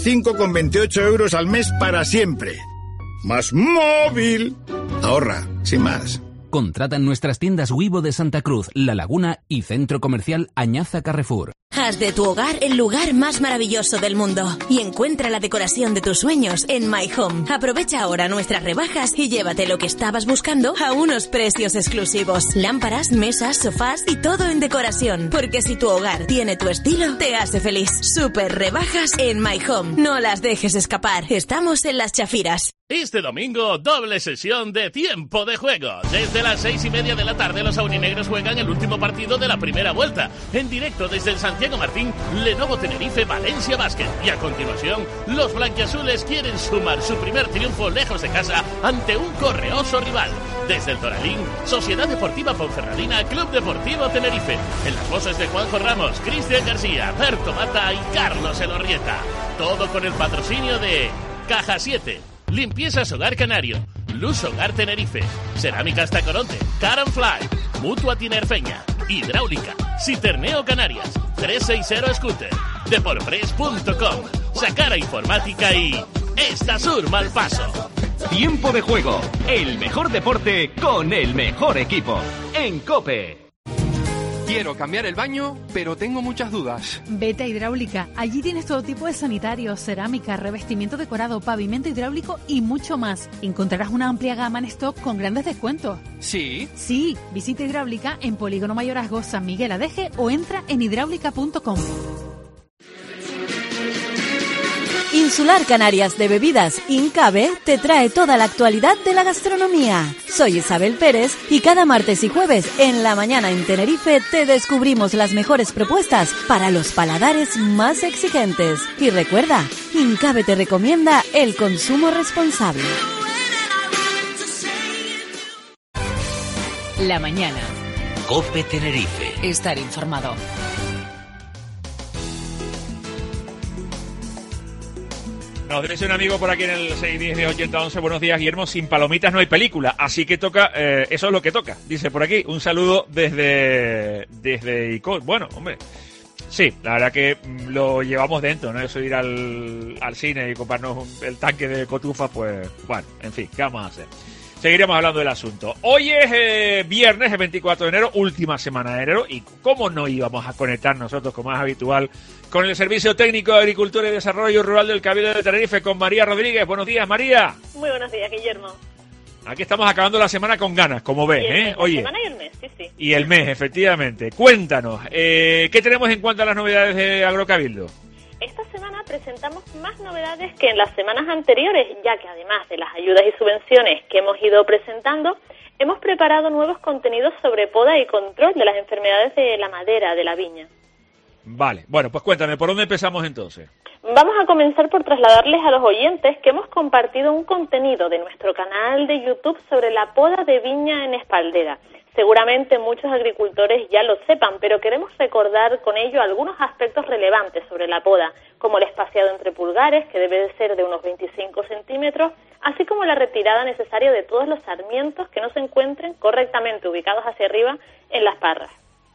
35,28 euros al mes para siempre. Más Móvil. Ahorra, sin más. Contrata en nuestras tiendas Wivo de Santa Cruz, La Laguna y Centro Comercial Añaza Carrefour. Haz de tu hogar el lugar más maravilloso del mundo y encuentra la decoración de tus sueños en My Home. Aprovecha ahora nuestras rebajas y llévate lo que estabas buscando a unos precios exclusivos. Lámparas, mesas, sofás y todo en decoración. Porque si tu hogar tiene tu estilo, te hace feliz. Super rebajas en My Home. No las dejes escapar. Estamos en Las Chafiras. Este domingo, doble sesión de tiempo de juego. Desde las 6:30 de la tarde, los aurinegros juegan el último partido de la primera vuelta. En directo desde el Santiago Martín, Lenovo Tenerife Valencia Basket. Y a continuación, los blanquiazules quieren sumar su primer triunfo lejos de casa ante un correoso rival. Desde el Toralín, Sociedad Deportiva Ponferradina, Club Deportivo Tenerife. En las voces de Juanjo Ramos, Cristian García, Berto Mata y Carlos Elorrieta. Todo con el patrocinio de Caja 7. Limpiezas Hogar Canario, Luz Hogar Tenerife, Cerámicas Tacoronte, Car & Fly, Mutua Tinerfeña, Hidráulica, Citerneo Canarias, 360 Scooter, Deporpress.com, Sacara Informática y Estasur Malpaso. Tiempo de juego, el mejor deporte con el mejor equipo. En COPE. Quiero cambiar el baño, pero tengo muchas dudas. Vete a Hidráulica. Allí tienes todo tipo de sanitarios, cerámica, revestimiento decorado, pavimento hidráulico y mucho más. Encontrarás una amplia gama en stock con grandes descuentos. ¿Sí? Sí, visita Hidráulica en Polígono Mayorazgo, San Miguel Adeje o entra en hidráulica.com. Insular Canarias de Bebidas Incabe te trae toda la actualidad de la gastronomía. Soy Isabel Pérez y cada martes y jueves en La Mañana en Tenerife te descubrimos las mejores propuestas para los paladares más exigentes. Y recuerda, Incabe te recomienda el consumo responsable. La Mañana. COPE Tenerife. Estar informado. Nos dice un amigo por aquí en el 610-1080-11, buenos días, Guillermo, sin palomitas no hay película, así que toca, eso es lo que toca, dice por aquí, un saludo desde Icod. Bueno, hombre, sí, la verdad que lo llevamos dentro, ¿no? Eso de ir al cine y comprarnos el tanque de cotufas, pues, bueno, en fin, ¿qué vamos a hacer? Seguiremos hablando del asunto. Hoy es viernes, el 24 de enero, última semana de enero, y cómo no íbamos a conectar nosotros, como es habitual, con el Servicio Técnico de Agricultura y Desarrollo Rural del Cabildo de Tenerife, con María Rodríguez. Buenos días, María. Muy buenos días, Guillermo. Aquí estamos acabando la semana con ganas, como ves, ¿eh? Oye. La semana y el mes, sí. Y el mes, efectivamente. Cuéntanos, ¿qué tenemos en cuanto a las novedades de Agrocabildo? Esta semana presentamos más novedades que en las semanas anteriores, ya que además de las ayudas y subvenciones que hemos ido presentando, hemos preparado nuevos contenidos sobre poda y control de las enfermedades de la madera, de la viña. Vale, bueno, pues cuéntame, ¿por dónde empezamos entonces? Vamos a comenzar por trasladarles a los oyentes que hemos compartido un contenido de nuestro canal de YouTube sobre la poda de viña en espaldera. Seguramente muchos agricultores ya lo sepan, pero queremos recordar con ello algunos aspectos relevantes sobre la poda, como el espaciado entre pulgares, que debe de ser de unos 25 centímetros, así como la retirada necesaria de todos los sarmientos que no se encuentren correctamente ubicados hacia arriba en las parras.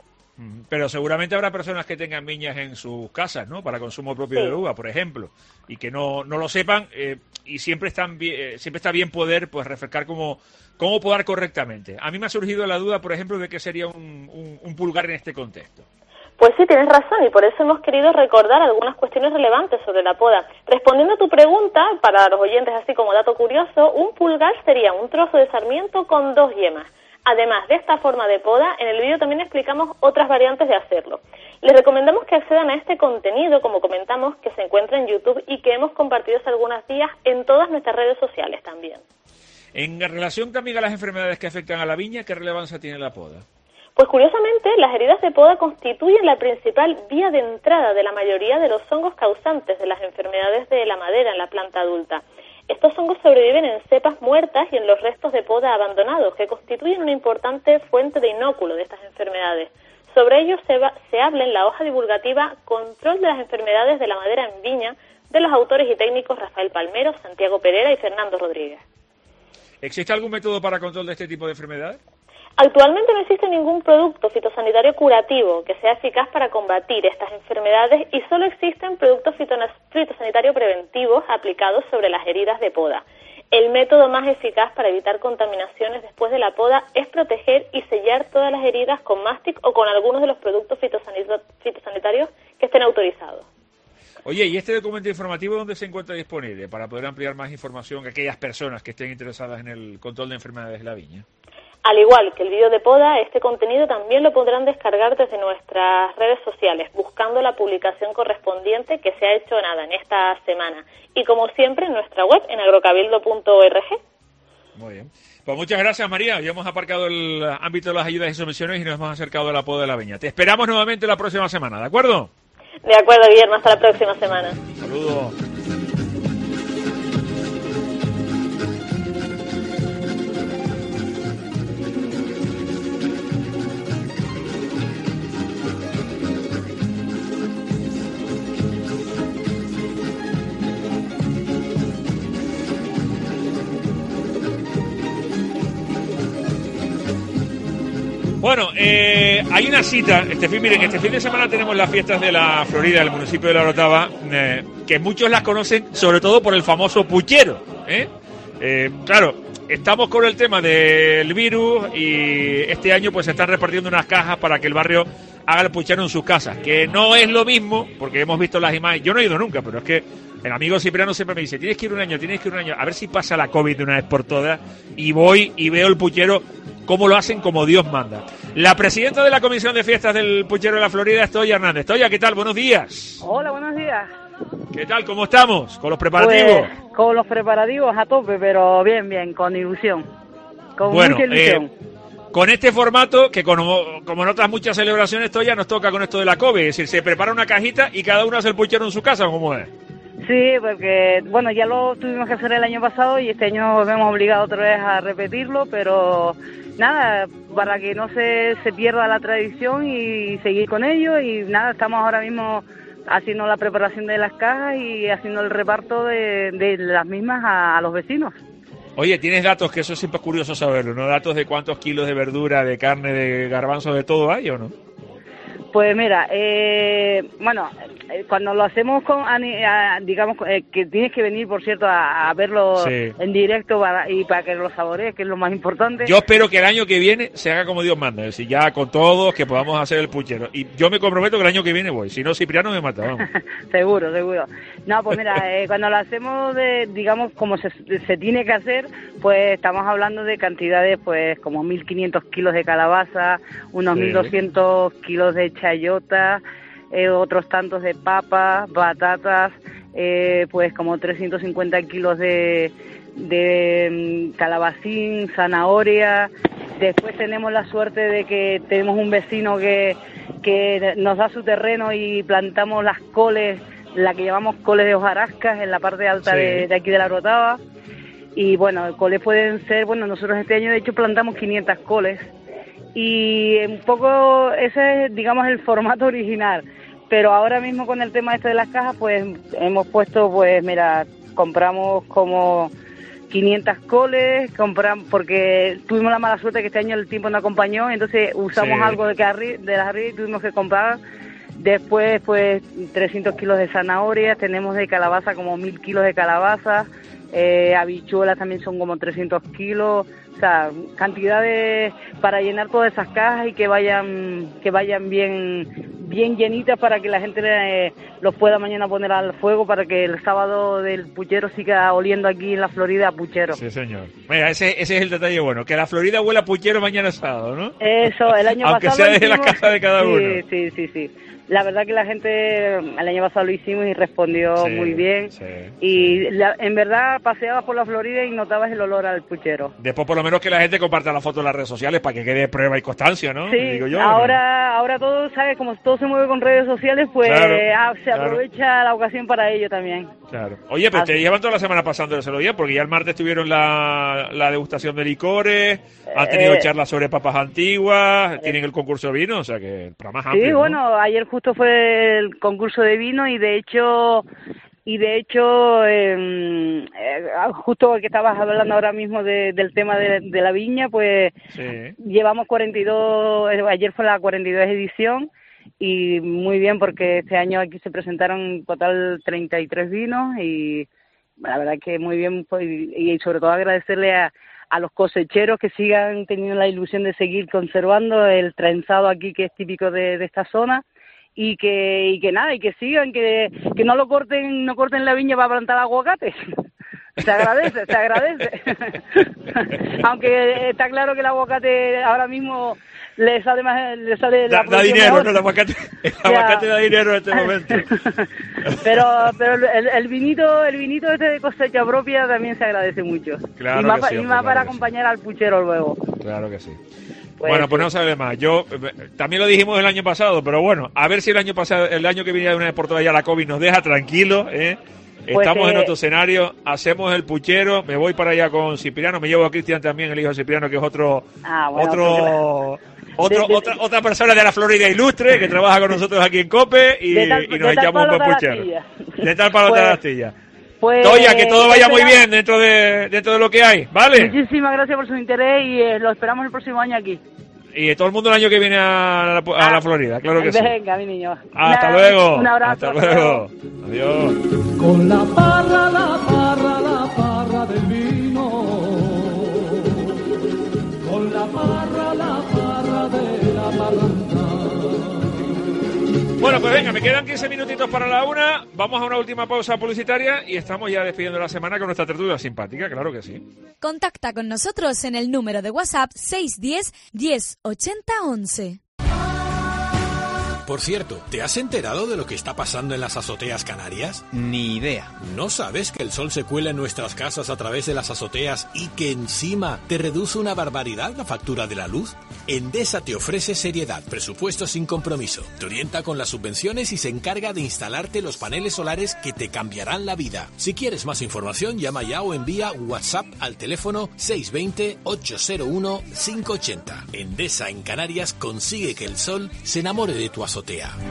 Pero seguramente habrá personas que tengan viñas en sus casas, ¿no? Para consumo propio de uva, por ejemplo, y que no lo sepan, y siempre está bien poder pues refrescar cómo podar correctamente. A mí me ha surgido la duda, por ejemplo, de qué sería un pulgar en este contexto. Pues sí, tienes razón, y por eso hemos querido recordar algunas cuestiones relevantes sobre la poda. Respondiendo a tu pregunta, para los oyentes así como dato curioso, un pulgar sería un trozo de sarmiento con 2 yemas. Además de esta forma de poda, en el vídeo también explicamos otras variantes de hacerlo. Les recomendamos que accedan a este contenido, como comentamos, que se encuentra en YouTube y que hemos compartido hace algunos días en todas nuestras redes sociales también. En relación también a las enfermedades que afectan a la viña, ¿qué relevancia tiene la poda? Pues curiosamente, las heridas de poda constituyen la principal vía de entrada de la mayoría de los hongos causantes de las enfermedades de la madera en la planta adulta. Estos hongos sobreviven en cepas muertas y en los restos de poda abandonados, que constituyen una importante fuente de inóculo de estas enfermedades. Sobre ello se habla en la hoja divulgativa Control de las enfermedades de la madera en viña, de los autores y técnicos Rafael Palmero, Santiago Pereira y Fernando Rodríguez. ¿Existe algún método para control de este tipo de enfermedades? Actualmente no existe ningún producto fitosanitario curativo que sea eficaz para combatir estas enfermedades y solo existen productos fitosanitarios preventivos aplicados sobre las heridas de poda. El método más eficaz para evitar contaminaciones después de la poda es proteger y sellar todas las heridas con Mastic o con algunos de los productos fitosanitarios que estén autorizados. Oye, ¿y este documento informativo dónde se encuentra disponible para poder ampliar más información a aquellas personas que estén interesadas en el control de enfermedades de la viña? Al igual que el vídeo de poda, este contenido también lo podrán descargar desde nuestras redes sociales, buscando la publicación correspondiente que se ha hecho en esta semana. Y como siempre, en nuestra web, en agrocabildo.org. Muy bien. Pues muchas gracias, María. Ya hemos aparcado el ámbito de las ayudas y subvenciones y nos hemos acercado a la poda de la viña. Te esperamos nuevamente la próxima semana, ¿de acuerdo? De acuerdo, Guillermo. Hasta la próxima semana. Saludos. Bueno, hay una cita, miren, este fin de semana tenemos las fiestas de la Florida, del municipio de La Orotava, que muchos las conocen sobre todo por el famoso puchero, Claro, estamos con el tema del virus y este año pues se están repartiendo unas cajas para que el barrio haga el puchero en sus casas, que no es lo mismo, porque hemos visto las imágenes. Yo no he ido nunca, pero es que el amigo Cipriano siempre me dice, tienes que ir un año, a ver si pasa la COVID de una vez por todas, y voy y veo el puchero cómo lo hacen como Dios manda. La presidenta de la Comisión de Fiestas del Puchero de la Florida es Toya Hernández. Toya, ¿qué tal? Buenos días. Hola, buenos días. ¿Qué tal? ¿Cómo estamos? ¿Con los preparativos? Pues, con los preparativos a tope, pero bien, con ilusión. Con bueno, mucha ilusión. Con este formato, que como en otras muchas celebraciones, Toya, nos toca con esto de la COVID. Es decir, se prepara una cajita y cada uno hace el puchero en su casa, ¿cómo es? Sí, porque, bueno, ya lo tuvimos que hacer el año pasado y este año nos vemos obligados otra vez a repetirlo, pero nada, para que no se pierda la tradición y seguir con ello. Y nada, estamos ahora mismo haciendo la preparación de las cajas y haciendo el reparto de las mismas a los vecinos. Oye, ¿tienes datos? Que eso siempre es curioso saberlo, ¿no? Datos de cuántos kilos de verdura, de carne, de garbanzo, de todo hay, ¿o no? Pues mira, bueno, cuando lo hacemos digamos que tienes que venir, por cierto, a verlo en directo para que lo saborees, que es lo más importante. Yo espero que el año que viene se haga como Dios manda, es decir, ya con todos, que podamos hacer el puchero. Y yo me comprometo que el año que viene voy, si no Cipriano me mata, vamos. Seguro. No, pues mira, cuando lo hacemos, digamos, como se tiene que hacer, pues estamos hablando de cantidades, pues como 1.500 kilos de calabaza, unos 1.200 kilos de chayota, otros tantos de papas, batatas, pues como 350 kilos de calabacín, zanahoria. Después tenemos la suerte de que tenemos un vecino que nos da su terreno y plantamos las coles, la que llamamos coles de hojarascas en la parte alta de aquí de la Rotava. Y bueno, coles pueden ser, bueno, nosotros este año de hecho plantamos 500 coles. Y un poco ese es, digamos, el formato original. Pero ahora mismo con el tema este de las cajas, pues hemos puesto, pues mira, compramos como 500 coles, porque tuvimos la mala suerte que este año el tiempo no acompañó, entonces usamos algo de las arriba y tuvimos que comprar. Después, pues 300 kilos de zanahorias, tenemos de calabaza como 1.000 kilos de calabaza, habichuelas también son como 300 kilos. O sea, cantidades para llenar todas esas cajas y que vayan bien llenitas para que la gente los pueda mañana poner al fuego para que el sábado del puchero siga oliendo aquí en la Florida a puchero. Sí, señor. Mira, ese es el detalle bueno, que la Florida huela a puchero mañana sábado, ¿no? Eso, el año aunque pasado sea desde la casa de cada uno. Sí. La verdad que la gente el año pasado lo hicimos y respondió muy bien. Y en verdad paseabas por la Florida y notabas el olor al puchero. Después por lo menos que la gente comparta la foto en las redes sociales para que quede prueba y constancia, ¿no? Sí, digo yo, ahora todo, ¿sabes? Como todo se mueve con redes sociales, pues se aprovecha la ocasión para ello también. Claro. Oye, pero te llevan toda la semana pasándoselo bien, porque ya el martes tuvieron la degustación de licores, han tenido charlas sobre papas antiguas, tienen el concurso de vino, o sea que para más amplio. Sí, ¿no? bueno, ayer justo fue el concurso de vino y de hecho justo que estabas hablando ahora mismo del tema de la viña, pues llevamos 42, ayer fue la 42 edición y muy bien porque este año aquí se presentaron en total 33 vinos y la verdad que muy bien, pues, y sobre todo agradecerle a los cosecheros que sigan teniendo la ilusión de seguir conservando el trenzado aquí que es típico de esta zona. Y que sigan, que no corten la viña para plantar aguacates. Se agradece. Aunque está claro que el aguacate ahora mismo le sale da dinero, ¿no? El aguacate da dinero en este momento. pero el vinito este de cosecha propia también se agradece mucho. Claro, y más para acompañar al puchero luego. Claro que sí. Bueno, pues no sabe más. Yo también lo dijimos el año pasado, pero bueno, a ver si el año que viene de una vez por todas ya la COVID nos deja tranquilos, Estamos en otro escenario, hacemos el puchero, me voy para allá con Cipriano, me llevo a Cristian también, el hijo de Cipriano, que es otra persona de la Florida ilustre que trabaja con nosotros aquí en COPE y nos echamos un buen puchero. De tal palo de la astilla. Toya, que todo vaya muy bien dentro de lo que hay, ¿vale? Muchísimas gracias por su interés y lo esperamos el próximo año aquí. Y todo el mundo el año que viene a la Florida, claro que sí. Venga, mi niño. Hasta luego. Un abrazo. Hasta luego. Adiós. Con la parra del vino Bueno, pues venga, me quedan 15 minutitos para la 1. Vamos a una última pausa publicitaria y estamos ya despidiendo la semana con nuestra tertulia simpática, claro que sí. Contacta con nosotros en el número de WhatsApp 610 10 80 11. Por cierto, ¿te has enterado de lo que está pasando en las azoteas canarias? Ni idea. ¿No sabes que el sol se cuela en nuestras casas a través de las azoteas y que encima te reduce una barbaridad la factura de la luz? Endesa te ofrece seriedad, presupuesto sin compromiso. Te orienta con las subvenciones y se encarga de instalarte los paneles solares que te cambiarán la vida. Si quieres más información, llama ya o envía WhatsApp al teléfono 620-801-580. Endesa en Canarias consigue que el sol se enamore de tu azotea.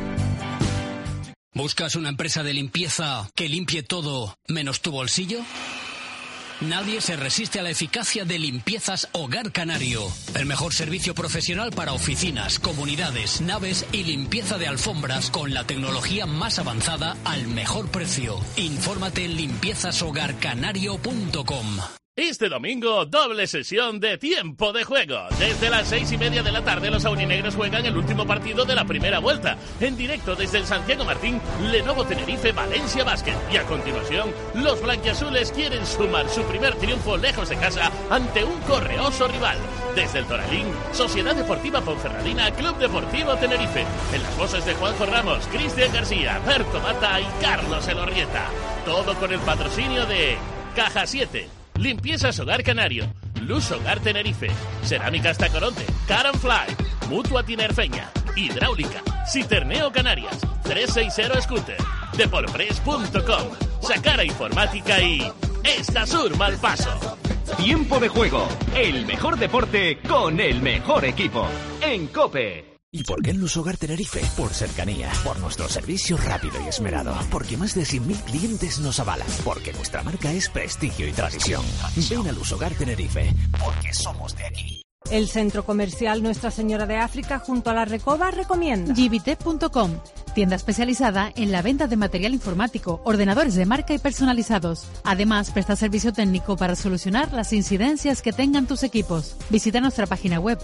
¿Buscas una empresa de limpieza que limpie todo menos tu bolsillo? Nadie se resiste a la eficacia de Limpiezas Hogar Canario. El mejor servicio profesional para oficinas, comunidades, naves y limpieza de alfombras con la tecnología más avanzada al mejor precio. Infórmate en limpiezashogarcanario.com. Este domingo, doble sesión de Tiempo de Juego. Desde las 6:30 de la tarde, los aurinegros juegan el último partido de la primera vuelta. En directo desde el Santiago Martín, Lenovo Tenerife Valencia Basket. Y a continuación, los blanquiazules quieren sumar su primer triunfo lejos de casa ante un correoso rival. Desde el Toralín, Sociedad Deportiva Ponferradina, Club Deportivo Tenerife. En las voces de Juanjo Ramos, Cristian García, Berto Mata y Carlos Elorrieta. Todo con el patrocinio de Caja 7. Limpiezas Hogar Canario, Luz Hogar Tenerife, Cerámicas Tacoronte, Car and Fly, Mutua Tinerfeña, Hidráulica, Citerneo Canarias, 360 Scooter, Deporpress.com, Sacara Informática y Estasur Malpaso. Tiempo de Juego, el mejor deporte con el mejor equipo. En COPE. ¿Y por qué en Luz Hogar Tenerife? Por cercanía, por nuestro servicio rápido y esmerado, porque más de 100.000 clientes nos avalan, porque nuestra marca es prestigio y tradición. Ven a Luz Hogar Tenerife, porque somos de aquí. El centro comercial Nuestra Señora de África junto a la Recoba recomienda Givitech.com, tienda especializada en la venta de material informático, ordenadores de marca y personalizados. Además, presta servicio técnico para solucionar las incidencias que tengan tus equipos. Visita nuestra página web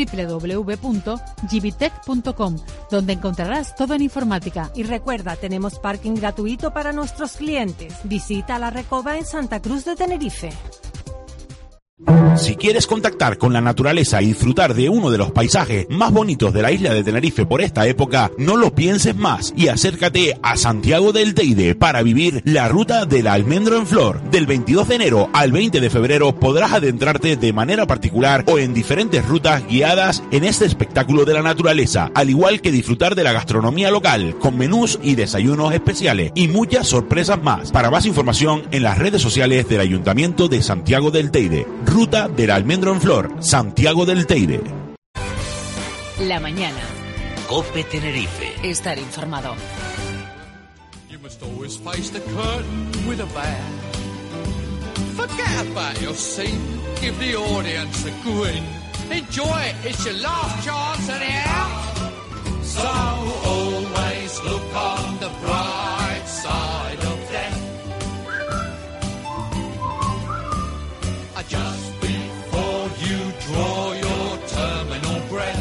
www.givitech.com, donde encontrarás todo en informática. Y recuerda, tenemos parking gratuito para nuestros clientes. Visita la Recoba en Santa Cruz de Tenerife. Si quieres contactar con la naturaleza y disfrutar de uno de los paisajes más bonitos de la isla de Tenerife por esta época, no lo pienses más y acércate a Santiago del Teide para vivir la ruta del almendro en flor. Del 22 de enero al 20 de febrero podrás adentrarte de manera particular o en diferentes rutas guiadas en este espectáculo de la naturaleza, al igual que disfrutar de la gastronomía local, con menús y desayunos especiales y muchas sorpresas más. Para más información en las redes sociales del Ayuntamiento de Santiago del Teide. Ruta del almendro en flor, Santiago del Teide. La mañana. COPE Tenerife. Estar informado. You must always face the curtain with a bow. Forget about your scene. Give the audience a grin. Enjoy it. It's your last chance anyhow. So always look on the bright side of death. Just before you draw your terminal breath.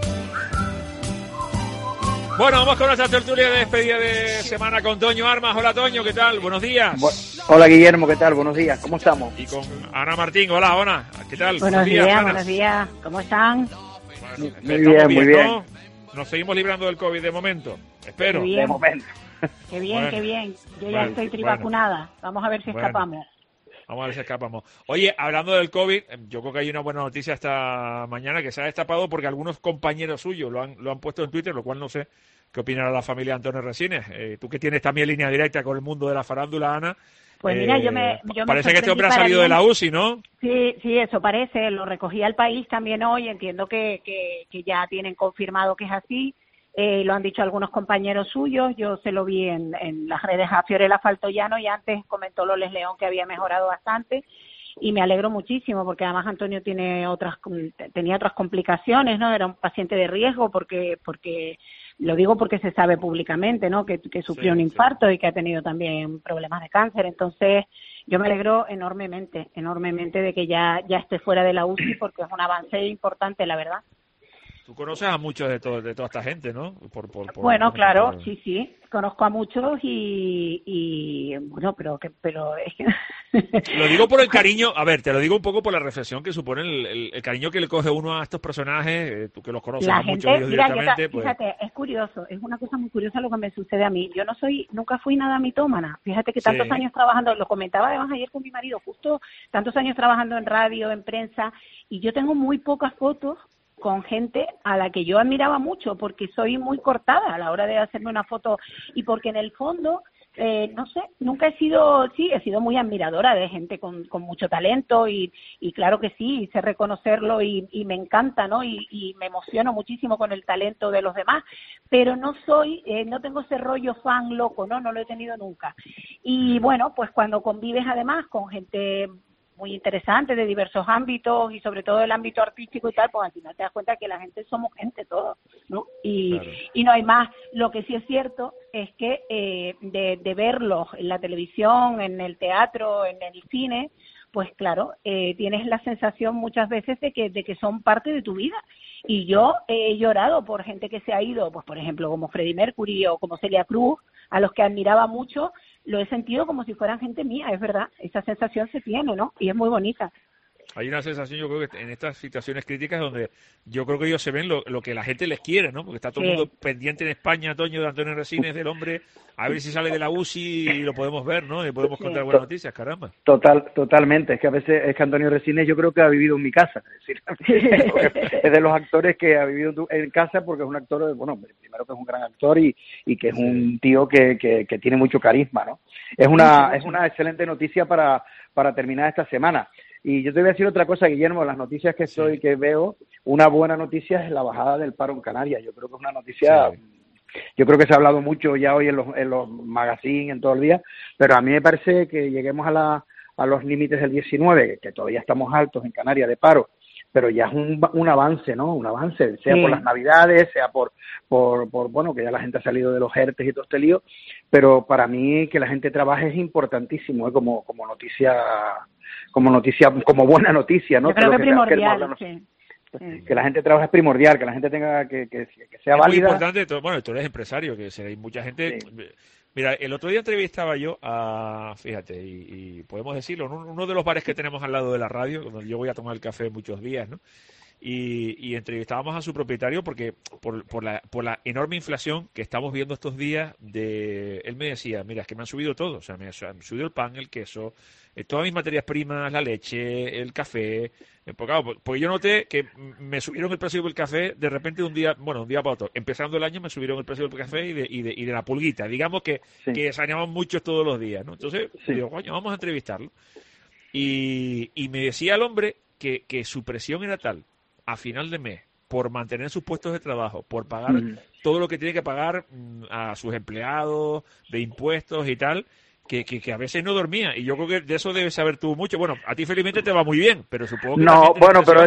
Bueno, vamos con nuestra tertulia de despedida de semana con Toño Armas. Hola Toño, ¿qué tal? Buenos días. Hola Guillermo, ¿qué tal? Buenos días, ¿cómo estamos? Y con Ana Martín. Hola, Ana, ¿qué tal? Buenos días, ¿cómo están? Bueno, muy bien. ¿no? Nos seguimos librando del COVID de momento, espero. De momento. Qué bien, bueno, qué bien. Yo ya estoy trivacunada. Vamos a ver si escapamos. Vamos a ver si escapamos. Oye, hablando del COVID, yo creo que hay una buena noticia esta mañana que se ha destapado porque algunos compañeros suyos lo han puesto en Twitter, lo cual no sé qué opinará la familia de Antonio Resines. Tú que tienes también línea directa con el mundo de la farándula, Ana. Pues mira, yo parece que este hombre ha salido de la UCI, ¿no? Sí, eso parece. Lo recogí al País también hoy. Entiendo que ya tienen confirmado que es así. Lo han dicho algunos compañeros suyos, yo se lo vi en las redes a Fiorella Faltoyano y antes comentó Loles León que había mejorado bastante y me alegro muchísimo porque además Antonio tenía otras complicaciones, ¿no? Era un paciente de riesgo porque lo digo porque se sabe públicamente, ¿no? Que sufrió un infarto y que ha tenido también problemas de cáncer, entonces yo me alegro enormemente de que ya esté fuera de la UCI porque es un avance importante, la verdad. Tú conoces a muchos de toda esta gente, ¿no? Bueno, claro, sí, conozco a muchos y bueno, pero es que... Lo digo por el cariño, a ver, te lo digo un poco por la reflexión que supone el cariño que le coge uno a estos personajes, tú que los conoces a muchos de ellos directamente. Fíjate, es curioso, es una cosa muy curiosa lo que me sucede a mí. Yo nunca fui nada mitómana. Fíjate que tantos años trabajando, lo comentaba además ayer con mi marido, justo tantos años trabajando en radio, en prensa, y yo tengo muy pocas fotos con gente a la que yo admiraba mucho, porque soy muy cortada a la hora de hacerme una foto y porque en el fondo, no sé, nunca he sido muy admiradora de gente con mucho talento y claro que sí, sé reconocerlo y me encanta, ¿no? Y me emociono muchísimo con el talento de los demás, pero no tengo ese rollo fan loco, no lo he tenido nunca. Y bueno, pues cuando convives además con gente muy interesante de diversos ámbitos y sobre todo el ámbito artístico y tal, pues al final te das cuenta que la gente somos gente todos, ¿no? Y no hay más. Lo que sí es cierto es que de verlos en la televisión, en el teatro, en el cine, pues claro, tienes la sensación muchas veces de que son parte de tu vida. Y yo he llorado por gente que se ha ido, pues por ejemplo como Freddie Mercury o como Celia Cruz, a los que admiraba mucho, lo he sentido como si fueran gente mía, es verdad, esa sensación se tiene, ¿no? Y es muy bonita. Hay una sensación, yo creo que en estas situaciones críticas donde yo creo que ellos se ven lo que la gente les quiere, ¿no? Porque está todo el mundo pendiente en España, Toño, de Antonio Resines, del hombre, a ver si sale de la UCI y lo podemos ver, ¿no? Y podemos contar buenas noticias, caramba. Totalmente, es que Antonio Resines yo creo que ha vivido en mi casa, es decir, es de los actores que ha vivido en casa porque es un actor, bueno, primero que es un gran actor y que es un tío que tiene mucho carisma, ¿no? Es una excelente noticia para terminar esta semana. Y yo te voy a decir otra cosa, Guillermo, las noticias que veo, una buena noticia es la bajada del paro en Canarias. Yo creo que es una noticia, yo creo que se ha hablado mucho ya hoy en los magazines, en todo el día, pero a mí me parece que lleguemos a los límites del 19, que todavía estamos altos en Canarias de paro, pero ya es un avance, ¿no? Un avance, sea por las Navidades, sea por bueno, que ya la gente ha salido de los ERTES y todo este lío, pero para mí que la gente trabaje es importantísimo, como noticia, como buena noticia, ¿no? Yo creo que primordial, que la gente trabaje es primordial, que la gente tenga que sea válida. Es muy importante, bueno, tú eres empresario, que hay mucha gente. Sí. Mira, el otro día entrevistaba yo fíjate, y podemos decirlo, uno de los bares que tenemos al lado de la radio, donde yo voy a tomar el café muchos días, ¿no? Y entrevistábamos a su propietario porque por la enorme inflación que estamos viendo estos días, él me decía, mira, es que me han subido todo, o sea, me han subido el pan, el queso, todas mis materias primas, la leche, el café, porque yo noté que me subieron el precio del café de repente de un día para otro. Empezando el año me subieron el precio del café y de la pulguita, digamos que saneamos mucho todos los días, ¿no? Entonces, digo, coño, vamos a entrevistarlo. Y me decía el hombre que su presión era tal, a final de mes, por mantener sus puestos de trabajo, por pagar todo lo que tiene que pagar a sus empleados, de impuestos y tal, que a veces no dormía. Y yo creo que de eso debes saber tú mucho. Bueno, a ti felizmente te va muy bien, pero supongo que... No, bueno, pero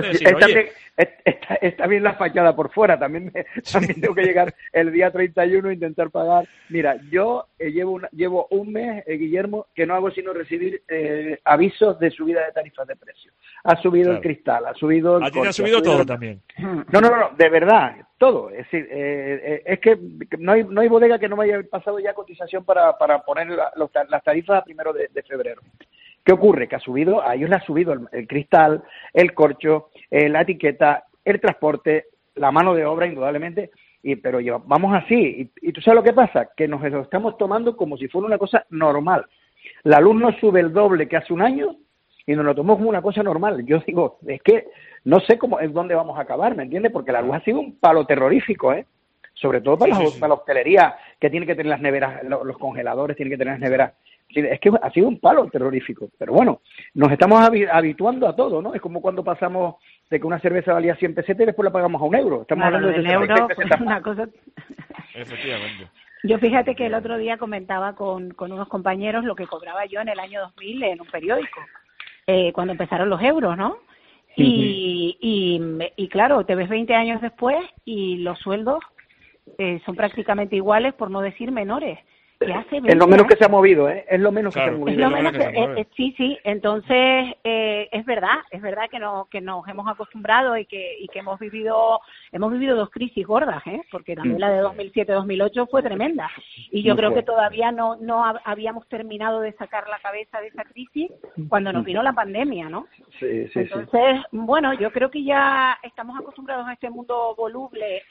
está bien la fachada por fuera. También tengo que llegar el día 31 e intentar pagar. Mira, yo llevo un mes, Guillermo, que no hago sino recibir avisos de subida de tarifas de precios. Ha subido el cristal, ha subido el coche. A ti te ha subido todo también. No, de verdad, todo. Es decir, es que no hay bodega que no me haya pasado ya cotización para poner las tarifas a 1 de febrero. ¿Qué ocurre? Que a ellos le ha subido el cristal, el corcho, la etiqueta, el transporte, la mano de obra, indudablemente, pero vamos así. Y tú sabes lo que pasa, que nos lo estamos tomando como si fuera una cosa normal. La luz nos sube el doble que hace un año y nos lo tomamos como una cosa normal. Yo digo, es que no sé dónde vamos a acabar, ¿me entiendes? Porque la luz ha sido un palo terrorífico, sobre todo para la hostelería, que tiene que tener las neveras, los congeladores, tiene que tener las neveras. Es que ha sido un palo terrorífico. Pero bueno, nos estamos habituando a todo, ¿no? Es como cuando pasamos de que una cerveza valía 100 pesetas y después la pagamos a €1. Estamos hablando de euro, pues una cosa... Efectivamente. Yo fíjate que el otro día comentaba con unos compañeros lo que cobraba yo en el año 2000 en un periódico, cuando empezaron los euros, ¿no? Y claro, te ves 20 años después y los sueldos son prácticamente iguales, por no decir menores. que hace 20 es lo menos años. que se ha movido, ¿eh? Es lo menos que se ha movido. Es lo menos que, sí, entonces es verdad que nos hemos acostumbrado y que hemos vivido 2 crisis gordas, porque también la de 2007-2008 fue tremenda, y yo creo que todavía no habíamos terminado de sacar la cabeza de esa crisis cuando nos vino la pandemia, ¿no? Sí. Entonces, bueno, yo creo que ya estamos acostumbrados a este mundo voluble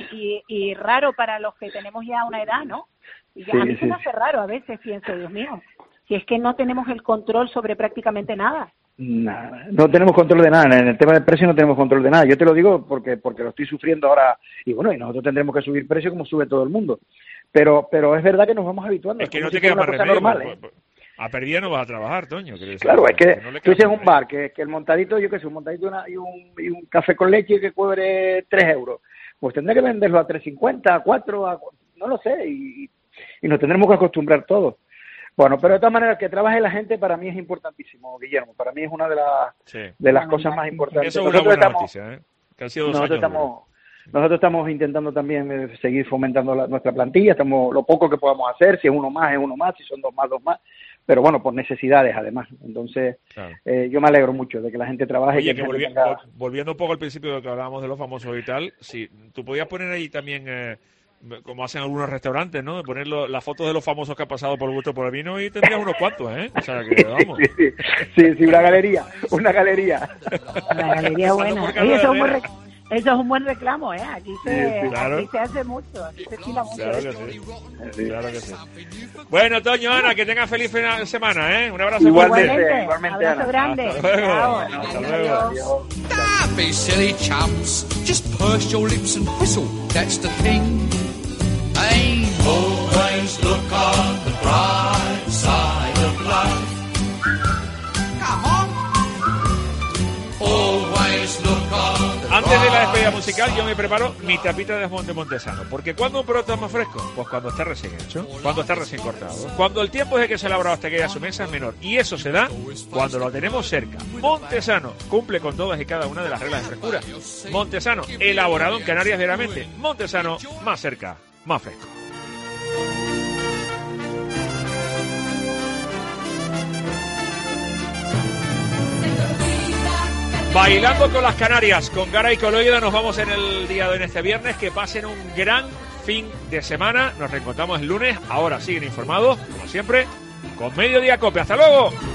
y raro para los que tenemos ya una edad, ¿no? Y a mí se me hace raro a veces, pienso, Dios mío, si es que no tenemos el control sobre prácticamente nada. Nada, no tenemos control de nada, en el tema del precio no tenemos control de nada. Yo te lo digo porque lo estoy sufriendo ahora, y bueno, y nosotros tendremos que subir precio como sube todo el mundo. Pero es verdad que nos vamos habituando. Es que no te queda más remedio. Normal, a pérdida no vas a trabajar, Toño. Claro, es que tú dices un bar, que el montadito, yo qué sé, un montadito y un café con leche que cobre 3 euros. Pues tendré que venderlo a 3,50, a 4, no lo sé, y nos tendremos que acostumbrar todos. Bueno, pero de todas maneras, que trabaje la gente para mí es importantísimo, Guillermo. Para mí es una de las cosas más importantes. Eso es una buena noticia, ¿eh? Que han sido 2 años. Nosotros estamos intentando también seguir fomentando nuestra plantilla. Lo poco que podamos hacer, si es uno más, si son 2 más. Pero bueno, por necesidades además. Entonces, claro. Yo me alegro mucho de que la gente trabaje. Oye, volviendo un poco al principio de lo que hablábamos de los famosos y tal, si tú podías poner ahí también... como hacen algunos restaurantes, ¿no? De poner las fotos de los famosos que han pasado por el gusto por el vino y tendrías unos cuantos, ¿eh? O sea, que vamos. Sí, una galería. Una galería buena. Oye, eso es un buen reclamo, ¿eh? Aquí se hace mucho, aquí se estila mucho. Claro que sí. Bueno, Toño, Ana, que tengan feliz final de semana, ¿eh? Un abrazo. Igualmente, abrazo grande. Hasta luego. Don't be silly chumps, just purse your lips and whistle, that's the thing. Hey, always look on the bright side of life. Come on. Always look on the Antes de la despedida musical, yo me preparo mi tapita de jamón de Montesano. Porque ¿cuándo un producto es más fresco? Pues cuando está recién hecho, cuando está recién cortado. Cuando el tiempo desde que se ha elaborado hasta que llegue a su mesa es menor. Y eso se da cuando lo tenemos cerca. Montesano cumple con todas y cada una de las reglas de frescura. Montesano, elaborado en Canarias diariamente. Montesano, más cerca, más fresco. Bailando con las Canarias, con Gara y Coloida nos vamos en el día de hoy, en este viernes. Que pasen un gran fin de semana. Nos reencontramos el lunes. Ahora siguen informados, como siempre, con Mediodía Cope. ¡Hasta luego!